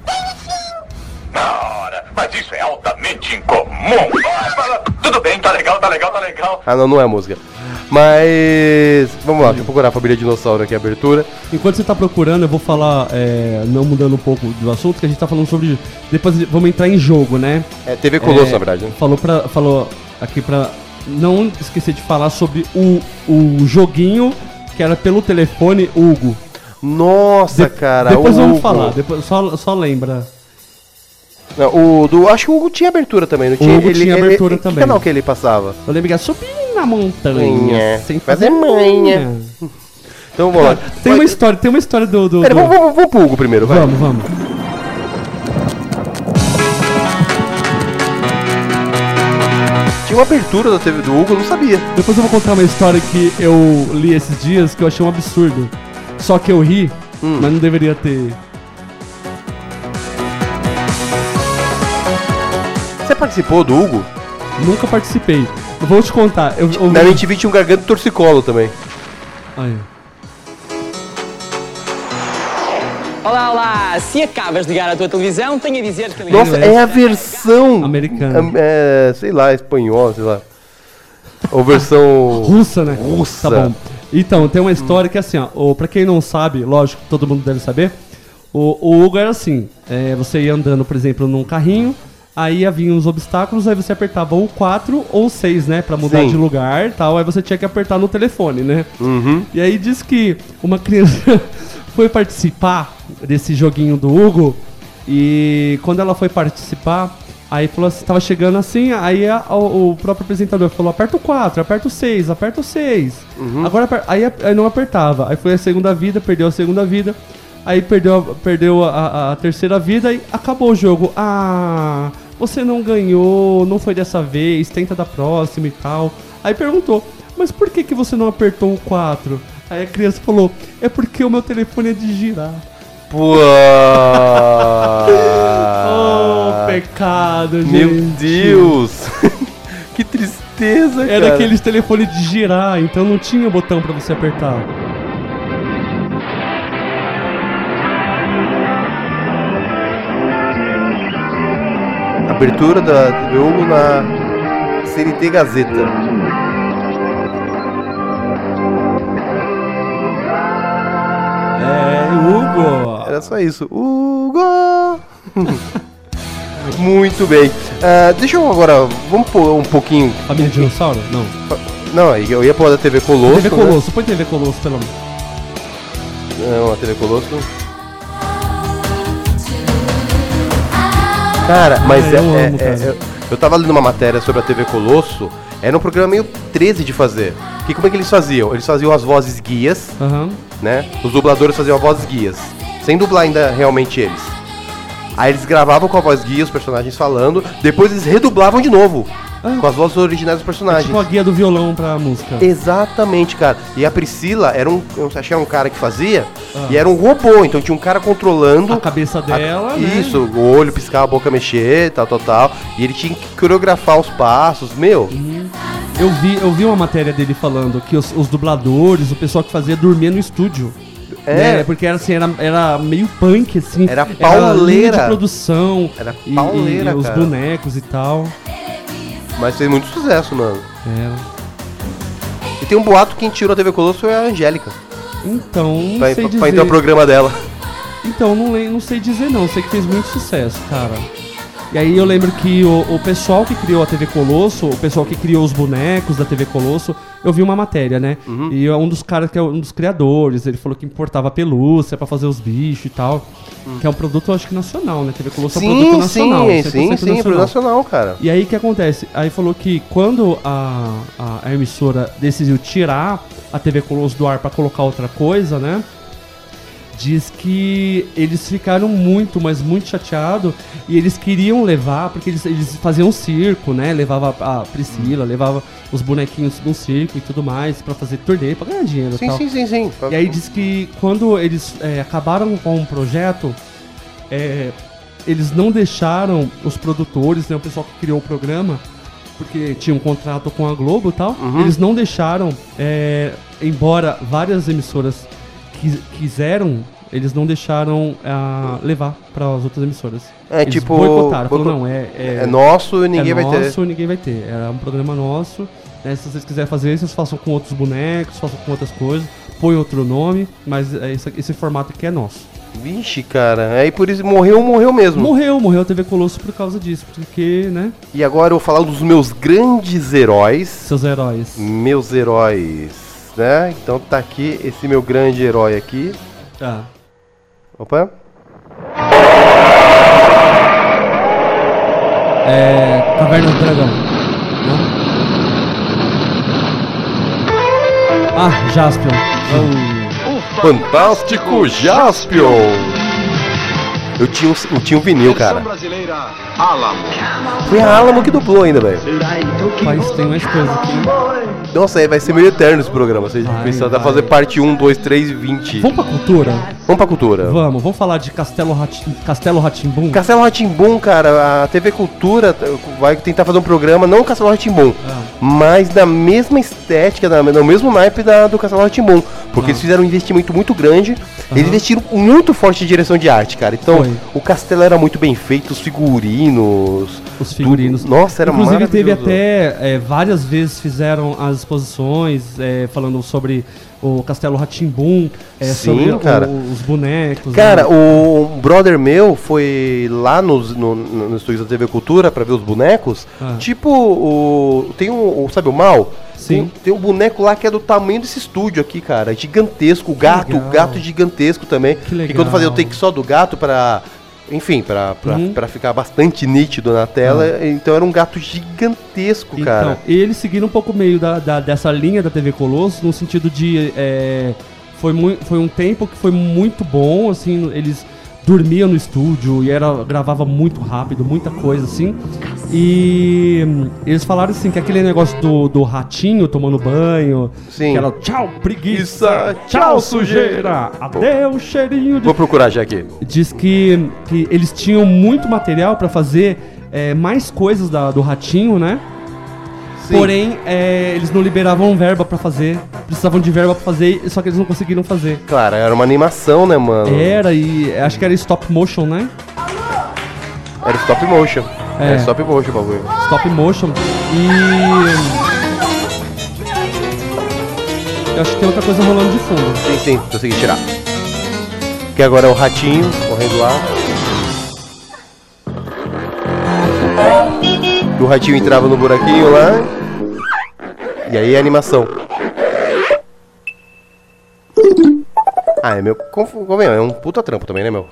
Mas isso é altamente incomum. Tudo bem, tá legal, tá legal, tá legal.
Ah, não, não é a música. Mas. Vamos lá, deixa eu procurar a família Dinossauro aqui, a abertura.
Enquanto você tá procurando, eu vou falar, é, não mudando um pouco do assunto, que a gente tá falando sobre. Depois vamos entrar em jogo, né?
É T V Colosso,
É,
na verdade. Né?
Falou, pra, falou aqui pra não esquecer de falar sobre o, o joguinho que era pelo telefone Hugo.
Nossa,
De-
cara.
Depois
o
vamos
Hugo.
falar, depois, só, só lembra.
Não, o do, acho que o Hugo tinha abertura também, não tinha?
Hugo tinha abertura
que
também.
canal que ele passava?
Eu lembro que era subir na montanha,
Manha.
sem
Fazer
fazer
manha.
manha.
Então vamos lá.
Tem uma
Vai-
história, tem uma história do... do,
Pera,
do-
vamos, vamos, vamos pro Hugo primeiro, vai.
Vamos, vamos.
Tinha uma abertura da T V do Hugo, eu não sabia.
Depois eu vou contar uma história que eu li esses dias que eu achei um absurdo. Só que eu ri,
Hum.
mas não deveria ter.
Você participou do Hugo?
Nunca participei. Eu vou te contar. Eu, eu...
Na M T V tinha um garganta torcicolo também.
Aí.
Olá, olá! Se acabas de ligar a tua televisão, tenho a dizer que...
Nossa, é a versão...
Americana.
am- É, sei lá, espanhol, sei lá. Ou versão...
Russa, né?
Russa.
Tá bom. Então, tem uma história que assim, ó, o, pra quem não sabe, lógico, todo mundo deve saber, o, o Hugo era assim, é, você ia andando, por exemplo, num carrinho, aí havia uns obstáculos, aí você apertava ou quatro ou seis, né, pra mudar
Sim.
de lugar e tal, aí você tinha que apertar no telefone, né?
Uhum.
E aí diz que uma criança foi participar desse joguinho do Hugo, e quando ela foi participar, aí falou assim, tava chegando assim, aí a- o, o próprio apresentador falou, aperta o quatro, aperta o seis, aperta o seis.
Uhum.
Agora, aper- aí, a- aí não apertava, aí foi a segunda vida, perdeu a segunda vida, aí perdeu, a- perdeu a, a- a terceira vida e acabou o jogo. Ah, você não ganhou, não foi dessa vez, tenta da próxima e tal. Aí perguntou, mas por que, que você não apertou o quatro? Aí a criança falou, é porque o meu telefone é de girar.
Pô!
Oh, pecado, gente.
Meu Deus! Que tristeza,
Era
cara.
aqueles telefones de girar, então não tinha botão pra você apertar.
Abertura da T V Hugo na C N T Gazeta.
É, Hugo.
Era só isso. Hugo! Muito bem. Ah, deixa eu agora. Vamos pôr um pouquinho.
Família Dinossauro? Não.
Não, eu ia pôr da T V Colosso.
T V Colosso, põe T V Colosso pelo menos.
Né? Não, a T V Colosso. Cara, mas
Ah,
é,
eu
é-
amo,
é-
cara.
eu, eu tava lendo uma matéria sobre a T V Colosso. Era um programa meio treze de fazer. Que como é que eles faziam? Eles faziam as vozes guias,
Aham.
né? Os dubladores faziam as vozes guias, sem dublar ainda realmente eles. Aí eles gravavam com a voz guia os personagens falando, depois eles redublavam de novo,
Ah.
com as vozes originais dos
É
personagens.
tipo a guia do violão pra música.
Exatamente, cara. E a Priscila era um, eu achei um cara que fazia,
Ah.
e era um robô, então tinha um cara controlando
A cabeça dela,
a-
né?
Isso, o olho piscar, a boca mexer, tal, tal, tal. E ele tinha que coreografar os passos, meu.
Eu vi, eu vi uma matéria dele falando que os, os dubladores, o pessoal que fazia, dormia no estúdio.
É.
Né? Porque era assim, era, era meio punk, assim.
Era
linha
pauleira.
de produção.
Era
e-
pauleira,
e, os
cara.
bonecos e tal.
Mas fez muito sucesso, mano.
É.
E tem um boato que quem tirou a T V Colosso foi a Angélica.
Então, não
Pra,
sei
pra,
dizer.
pra entrar no programa dela.
Então, não, le- não sei dizer não. Sei que fez muito sucesso, cara. E aí eu lembro que o, o pessoal que criou a T V Colosso, o pessoal que criou os bonecos da T V Colosso, eu vi uma matéria, né?
Uhum.
E é um dos caras que é um dos criadores, ele falou que importava pelúcia pra fazer os bichos e tal. Que é um produto, eu acho que nacional, né? T V Colosso é um produto
Sim,
nacional.
sim,
cem por
sim,
cento
sim, produto nacional, cara.
E aí o que acontece? Aí falou que quando a, a, a emissora decidiu tirar a T V Colosso do ar pra colocar outra coisa, né? Diz que eles ficaram muito, mas muito chateados. E eles queriam levar, porque eles, eles faziam um circo, né? Levava a Priscila, levava os bonequinhos no circo e tudo mais, pra fazer turnê, pra ganhar dinheiro e
Sim,
tal.
sim, sim, sim.
E aí diz que quando eles é, acabaram com o projeto, é, eles não deixaram os produtores, né, o pessoal que criou o programa, porque tinha um contrato com a Globo e tal,
Uhum.
eles não deixaram, é, embora várias emissoras quis- quiseram, eles não deixaram ah, levar para as outras emissoras.
É,
Eles
tipo,
boicotaram,
boico-
falaram, não, é, é,
é nosso e ninguém
é
vai ter.
nosso e ninguém vai ter. Era um programa nosso, né, se vocês quiserem fazer, vocês façam com outros bonecos, façam com outras coisas, põe outro nome, mas é esse, esse formato aqui é nosso.
Vixe, cara. Aí por isso morreu, morreu mesmo.
Morreu, morreu a T V Colosso por causa disso, porque, né?
E agora eu vou falar dos meus grandes heróis.
Seus heróis.
Meus heróis, né? Então tá aqui esse meu grande herói aqui.
Tá.
Opa.
É. Caverna do Dragão. Não? Ah, Jaspion. Oh.
Fantástico Jaspion! Eu tinha um, eu tinha um vinil, cara.
Alamo.
Foi a Alamo que dublou ainda, velho.
Mas tem mais coisa aqui, né?
Nossa, aí vai ser meio eterno esse programa. Vocês
Vai,
pensando a
vai.
fazer parte um, dois, três e vinte.
Vamos pra cultura?
Vamos pra cultura.
Vamos, vamos falar de Castelo Ratim, Castelo Ratimbum?
Castelo Rá-Tim-Bum, cara, a T V Cultura vai tentar fazer um programa, não Castelo Rá-Tim-Bum,
Ah.
mas na mesma estética, na- no mesmo naipe da, do Castelo Rá-Tim-Bum, porque
Ah.
eles fizeram um investimento muito grande,
Aham.
eles investiram muito forte em direção de arte, cara. Então,
Foi.
o castelo era muito bem feito, os figurinos...
Os figurinos.
tudo. Nossa, era
Inclusive teve
maravilhoso.
até, é, várias vezes fizeram as exposições, é, falando sobre o Castelo Rá-Tim-Bum, é,
Sim,
sobre o-
cara.
os bonecos.
Cara,
né?
o brother meu foi lá nos, no, no, no estúdio da T V Cultura pra ver os bonecos.
Ah.
Tipo, o, tem um, o, sabe o Mal?
Sim.
Tem, tem um boneco lá que é do tamanho desse estúdio aqui, cara. Gigantesco, o gato,
legal.
gato gigantesco também.
Que legal.
E quando fazia o take só do gato pra... Enfim, pra, pra,
Uhum.
pra ficar bastante nítido na tela. Então era um gato gigantesco,
Então,
cara.
eles seguiram um pouco meio da, da- dessa linha da T V Colosso, no sentido de. é, foi, mui- foi um tempo que foi muito bom, assim, eles dormiam no estúdio e era, gravava muito rápido, muita coisa, assim. E hum, eles falaram assim que aquele negócio do, do ratinho tomando banho,
Sim.
que era tchau, preguiça,
Isso,
tchau, sujeira, adeus, cheirinho de.
Vou procurar já aqui.
Diz que, que eles tinham muito material pra fazer é, mais coisas da- do ratinho, né?
Sim.
Porém, é, eles não liberavam verba pra fazer. Precisavam de verba pra fazer, só que eles não conseguiram fazer.
Claro, era uma animação, né, mano?
Era, e acho que era stop motion, né?
Era stop motion.
É.
Era stop motion o bagulho.
Stop motion. E. Eu acho que tem outra coisa rolando de fundo.
Sim, sim, consegui tirar. Que agora é o ratinho correndo lá. E o ratinho entrava no buraquinho lá. E aí a animação. Ah, é meu. conf- Convenhamos, é um puta trampo também, né, meu?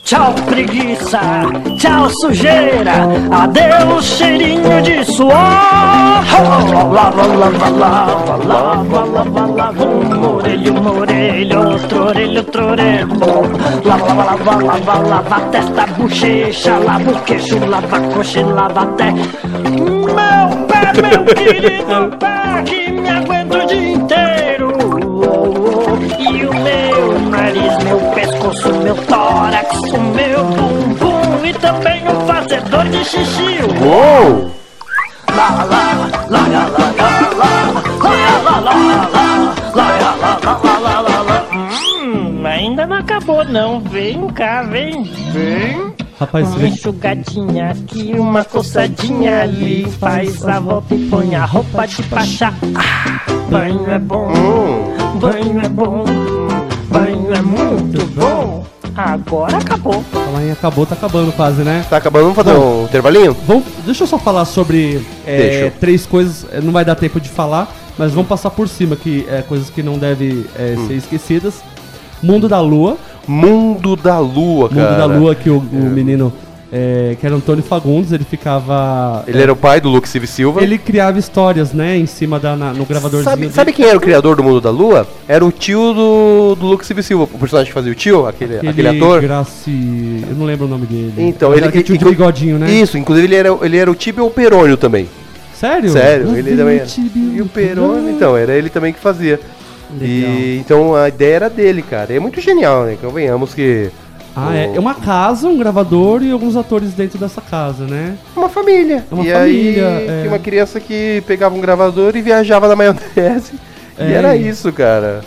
Tchau preguiça, tchau sujeira, adeus cheirinho de suor. Lava, lava, lava, lava, lava, lava, lava, um orelho, um orelho, outro orelho, outro orelho. Lava, lava, lava, lava, lava, testa, bochecha, lava o queixo, lava a coxa e lava até meu pé, meu querido pé, que me aguenta o dia inteiro. E o meu nariz, meu pescoço, meu tórax, o meu bumbum e também o fazedor de xixi.
Uou!
Lá, lá, lá, lá, lá, lá, lá, lá, lá, lá, lá, lá, lá. Hum, ainda não acabou não, vem cá, vem, vem.
Rapaz,
uma enxugadinha aqui, uma coçadinha ali, faz a volta e põe a roupa de pachá. Ah, banho é bom, banho é bom, banho é muito bom. Agora acabou.
Falar em acabou, tá acabando quase, né?
Tá acabando, vamos fazer Bom, um intervalinho?
Vamos, deixa eu só falar sobre é, três coisas, não vai dar tempo de falar, mas vamos passar por cima, que é coisas que não devem é, hum. ser esquecidas. Mundo da Lua.
Mundo da Lua, cara.
Mundo da Lua, que o, o menino, é, que era Antônio Fagundes, ele ficava...
Ele é, era o pai do Luke Silva.
Ele criava histórias, né, em cima da, na, no gravadorzinho.
Sabe, sabe quem era o criador do Mundo da Lua? Era o tio do, do Luke Silva, o personagem que fazia o tio, aquele, aquele, aquele ator.
Graci... Eu não lembro o nome dele.
Então, ele...
Ele tinha o bigodinho, né?
Isso, inclusive ele era, ele era o Tibio ou Perônio também.
Sério?
Sério, ele também era. E o Perônio, então, era ele também que fazia. E, então a ideia era dele, cara. É muito genial, né? Convenhamos que...
Ah,
o...
é. É uma casa, um gravador e alguns atores dentro dessa casa, né?
Uma família.
É uma
e
família.
aí,
é...
tinha uma criança que pegava um gravador e viajava na maionese. É. E era isso, cara.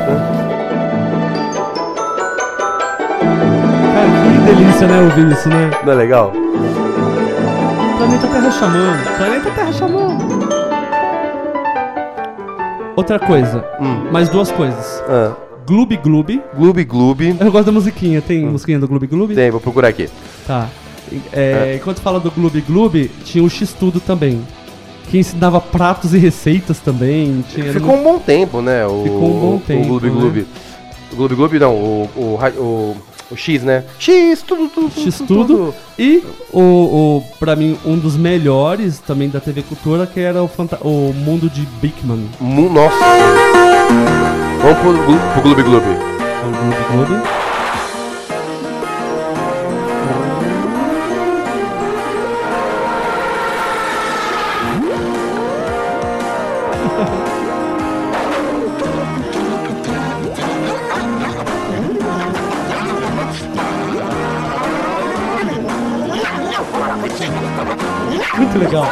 Cara, que delícia, né, ouvir isso, né?
Não é legal?
Planeta Terra chamando. Planeta Terra chamando. Outra coisa, hum. mais duas coisas.
Ah.
Gloob Gloob.
Gloob Gloob.
Eu gosto da musiquinha. Tem hum. musiquinha do Gloob Gloob?
Tem, vou procurar aqui.
Tá. É, é. Enquanto fala do Gloob Gloob, tinha o X-Tudo também. Que ensinava pratos e receitas também. Tinha
Ficou um bom tempo, né? O,
Ficou um bom tempo.
O Gloob Gloob. Né? O Gloob Gloob não, o, o, o, o X, né? X, tudo, tudo.
X, tudo. tudo. E o, o, pra mim, um dos melhores também da T V Cultura, que era o, Fanta- o Mundo de Bigman.
Mu- Nossa. Vamos pro, pro Gloob Gloob.
O Gloob Gloob. Muito legal.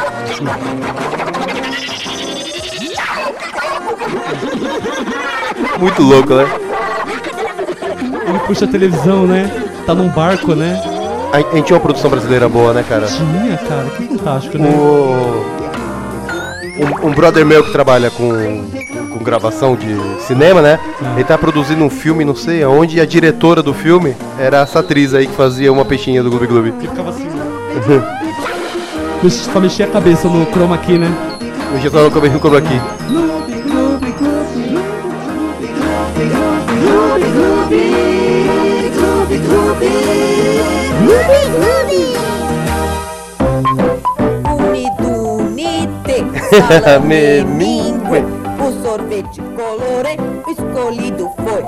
Muito louco, né?
Ele puxa a televisão, né? Tá num barco, né?
A, a gente tinha uma produção brasileira boa, né, cara?
Tinha, cara. Que fantástico, né?
O... Um, um brother meu que trabalha com, com gravação de cinema, né? É. Ele tá produzindo um filme, não sei aonde, e a diretora do filme era essa atriz aí que fazia uma peixinha do Gloob Gloob.
Que ficava assim, né? Pra mexer a cabeça no chroma key, né?
Mexer só no cabeça no chroma key.
Memingue, o sorvete colorê escolhido foi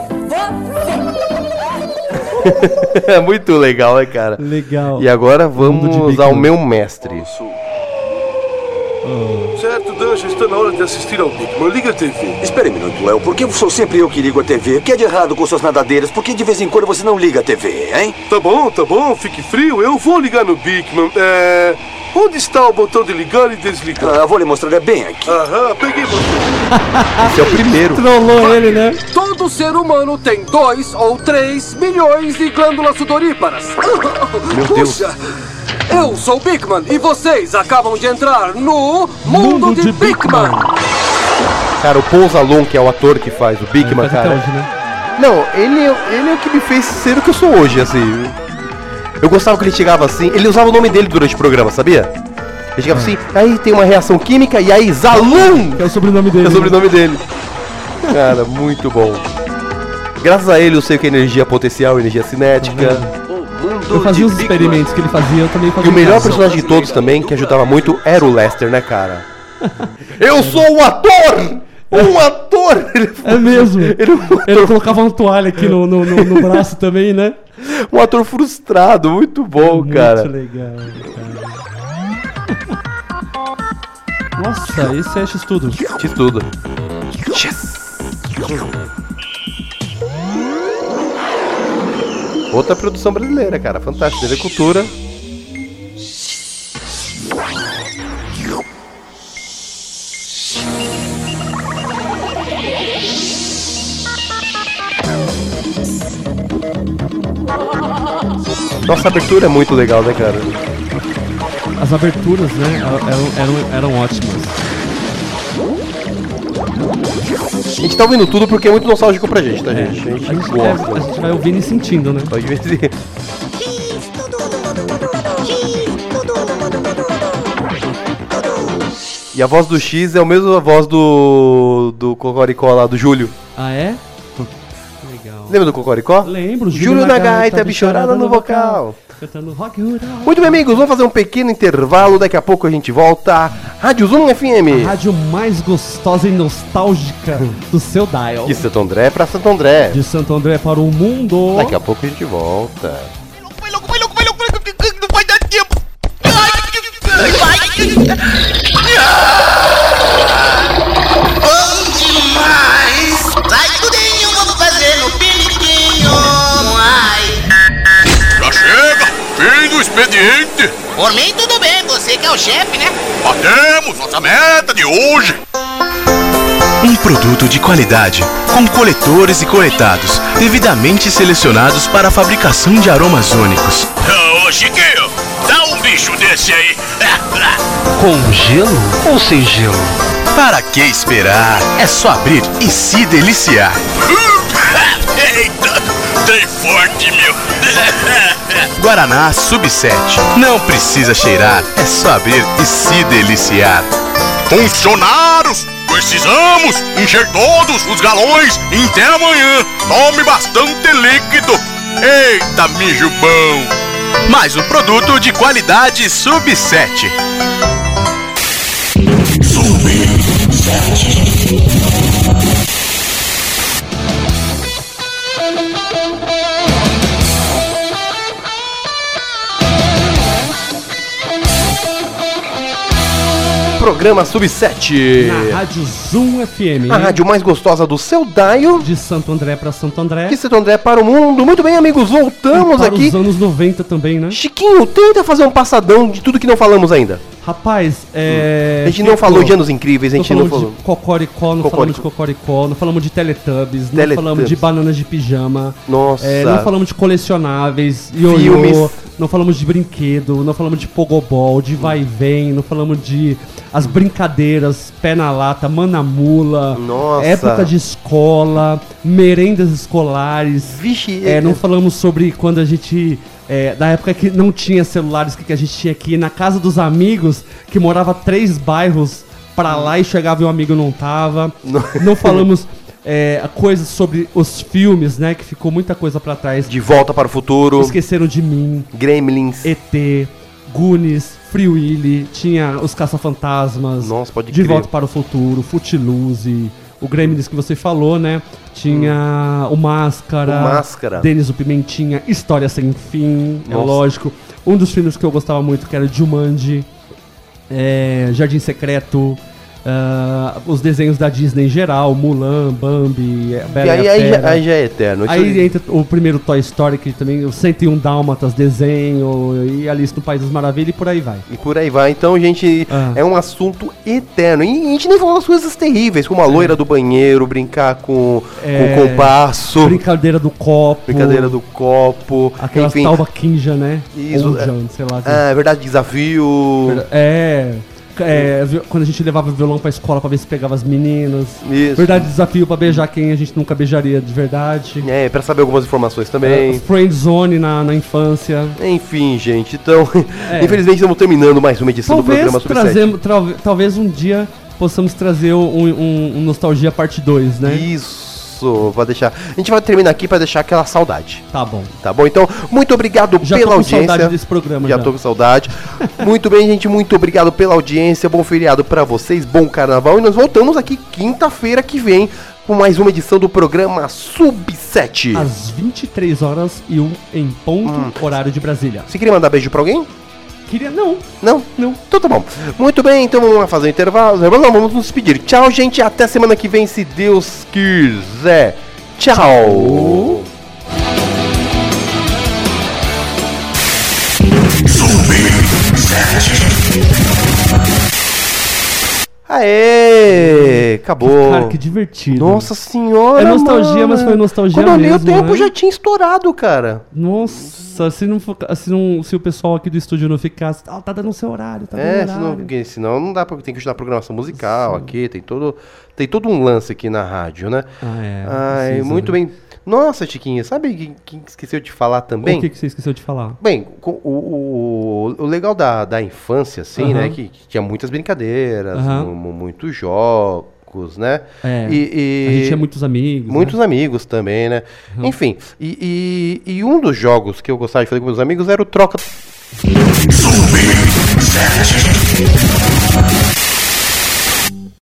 você.
É muito legal, né, cara?
Legal.
E agora vamos ao meu mestre.
Oh. Certo, Dan, já está na hora de assistir ao Bigman. Liga a T V.
Espere um minuto, Léo. Por que sou sempre eu que ligo a T V? O que é de errado com suas nadadeiras? Por que de vez em quando você não liga a T V, hein?
Tá bom, tá bom. Fique frio. Eu vou ligar no Bigman. É... Onde está o botão de ligar e desligar?
Ah, vou lhe mostrar, é bem aqui.
Aham, peguei você.
Esse é o primeiro.
Trollou ele, né?
Todo ser humano tem dois ou três milhões de glândulas sudoríparas.
Meu Deus.
Puxa, eu sou o Bigman e vocês acabam de entrar no Mundo, Mundo de, de Bigman.
Cara, o Paul Zalon, que é o ator que faz o Bigman, é, cara.
Hoje, né?
Não, ele, ele é o que me fez ser o que eu sou hoje, assim. Eu gostava que ele chegava assim, ele usava o nome dele durante o programa, sabia? Ele chegava ah. assim, aí tem uma reação química e aí Zalum!
Que é o sobrenome dele.
É o sobrenome dele. Cara, muito bom. Graças a ele eu sei o que é energia potencial, energia cinética.
O
Mundo
Eu fazia
de
os
Big
experimentos que ele fazia, eu também fazia.
E o melhor
em casa.
personagem de todos também, que ajudava muito, era o Lester, né, cara? Eu sou um ator! Um ator!
É mesmo.
Ele, um ator...
ele colocava uma toalha aqui no, no, no, no braço também, né?
Um ator frustrado, muito bom,
muito
cara.
Muito legal, cara. Nossa, esse é X-Tudo.
X-Tudo. Yes. Outra produção brasileira, cara. Fantástica. T V Cultura. Nossa, a abertura é muito legal, né, cara?
As aberturas, né, eram, eram, eram ótimas.
A gente tá ouvindo tudo porque é muito nostálgico pra gente, tá,
É,
gente? A gente,
a gente
gosta.
é- a gente vai ouvindo e sentindo, né?
Pode ver. E a voz do X é a mesma voz do do Cocoricó lá, do Júlio.
Ah, é? Legal.
Lembra do Cocoricó?
Lembro,
Júlio na gaita, bichorada no vocal.
Cantando rock rural.
Muito bem, amigos, vamos fazer um pequeno intervalo, daqui a pouco a gente volta. Rádio Zoom F M.
A rádio mais gostosa e nostálgica do seu dial.
De Santo André pra Santo André.
De Santo André para o mundo.
Daqui a pouco a gente volta.
Não vai dar tempo. Bom demais. Sai tudinho, vamos fazer no piniquinho. Ai.
Já chega! Fim do expediente!
Por mim tudo bem, você que é o chefe, né?
Batemos nossa meta de hoje!
Um produto de qualidade, com coletores e coletados, devidamente selecionados para a fabricação de aromas únicos.
Ô, Chiquinho, dá um bicho desse aí!
Com gelo ou sem gelo? Para que esperar? É só abrir e se deliciar.
Eita, tem forte, meu!
Guaraná Sub sete. Não precisa cheirar, é só abrir e se deliciar.
Funcionários, precisamos encher todos os galões em até amanhã. Tome bastante líquido. Eita, mijo bom.
Mais um produto de qualidade Sub sete.
Sub sete.
Programa Sub sete.
Na Rádio Zoom F M.
A rádio mais gostosa do seu dial.
De Santo André para Santo André.
De Santo André para o mundo. Muito bem, amigos, voltamos
para
aqui.
os anos noventa também, né?
Chiquinho, tenta fazer um passadão de tudo que não falamos ainda.
Rapaz, é...
A gente não falou de Anos Incríveis, a gente não falou...
de Cocoricó, não
Cocoricó.
falamos de Cocoricó, não falamos de Teletubbies, não
Teletubbies.
falamos de Bananas de Pijama.
Nossa.
É, não falamos de colecionáveis, ioiô,
Filmes.
não falamos de brinquedo, não falamos de pogobol, de vai e vem, não falamos de as brincadeiras, pé na lata, manamula,
Nossa.
época de escola, merendas escolares.
Vixe,
é, não falamos sobre quando a gente... É, da época que não tinha celulares, que, que a gente tinha que ir na casa dos amigos, que morava três bairros pra lá e chegava e o amigo não tava. Não, não falamos é, coisas sobre os filmes, né? Que ficou muita coisa pra trás.
De Volta para o Futuro.
Esqueceram de Mim.
Gremlins.
E T. Goonies. Free Willy. Tinha os Caça-Fantasmas.
Nossa, pode
De
crer.
Volta para o Futuro. Footloose. O Gremlins que você falou, né? Tinha hum. o Máscara.
O Máscara.
Denis o Pimentinha. História Sem Fim.
Nossa.
É lógico. Um dos filmes que eu gostava muito, que era Jumanji. É, Jardim Secreto. Uh, os desenhos da Disney em geral. Mulan, Bambi, Bela
E aí,
e a
aí,
Fera.
já, aí já é eterno.
Aí entra o primeiro Toy Story, que também, o cento e um Dálmatas, desenho, e Alice no País das Maravilhas, e por aí vai.
E por aí vai. Então, gente,
Ah.
é um assunto eterno. E a gente nem falou das coisas terríveis, como a loira do banheiro, brincar com,
É,
com o compasso.
Brincadeira do copo.
Brincadeira do copo.
Aquelas
enfim.
Tauba Kinja, né?
Isso,
Ou
é.
Jan, sei lá.
Ah, é verdade, desafio.
É... É, vi- quando a gente levava violão pra escola pra ver se pegava as meninas.
Isso.
Verdade, desafio pra beijar quem a gente nunca beijaria de verdade.
É, pra saber algumas informações também.
É, friend zone na, na infância.
Enfim, gente, então,
É.
infelizmente estamos terminando mais uma edição
Talvez,
do programa Sub sete.
trazemos, trau- talvez um dia possamos trazer um, um- um Nostalgia Parte dois, né?
Isso. Isso, vou deixar. A gente vai terminar aqui pra deixar aquela saudade.
Tá bom.
Tá bom? Então, muito obrigado
Já
pela
tô com
audiência.
saudade desse programa,
já. Já tô com saudade. Muito bem, gente, muito obrigado pela audiência. Bom feriado pra vocês, bom carnaval. E nós voltamos aqui quinta-feira que vem com mais uma edição do programa Sub sete.
Às vinte e três horas e um em ponto, hum. horário de Brasília.
Você queria mandar beijo pra alguém?
Queria, não.
Não? Não. Então tá bom. Muito bem, então vamos lá fazer um intervalo. Não, vamos nos despedir. Tchau, gente. Até semana que vem, se Deus quiser. Tchau. Tchau. Aê! Acabou.
Cara, que divertido.
Nossa senhora.
É nostalgia,
mano.
Mas foi nostalgia
Quando
mesmo.
Quando eu li o tempo
né?
já tinha estourado, cara.
Nossa, se, não, se, não, se o pessoal aqui do estúdio não ficasse. Ah, tá dando seu horário, tá dando
é,
horário.
Senão, porque, senão não dá pra. Tem que estudar programação musical. Sim. Aqui, tem todo, tem todo um lance aqui na rádio, né?
Ah, é.
Ai, precisa, muito né? bem. Nossa, Chiquinha, sabe quem, quem esqueceu de falar também?
O que, que você esqueceu de falar?
Bem, o, o, o legal da, da infância, assim, uhum. né? Que, que tinha muitas brincadeiras, uhum. muitos jogos, né?
É, e, e, a gente tinha muitos amigos.
Muitos
né?
amigos também, né? Uhum. Enfim, e, e, e um dos jogos que eu gostava de fazer com meus amigos era o troca... Zumbi.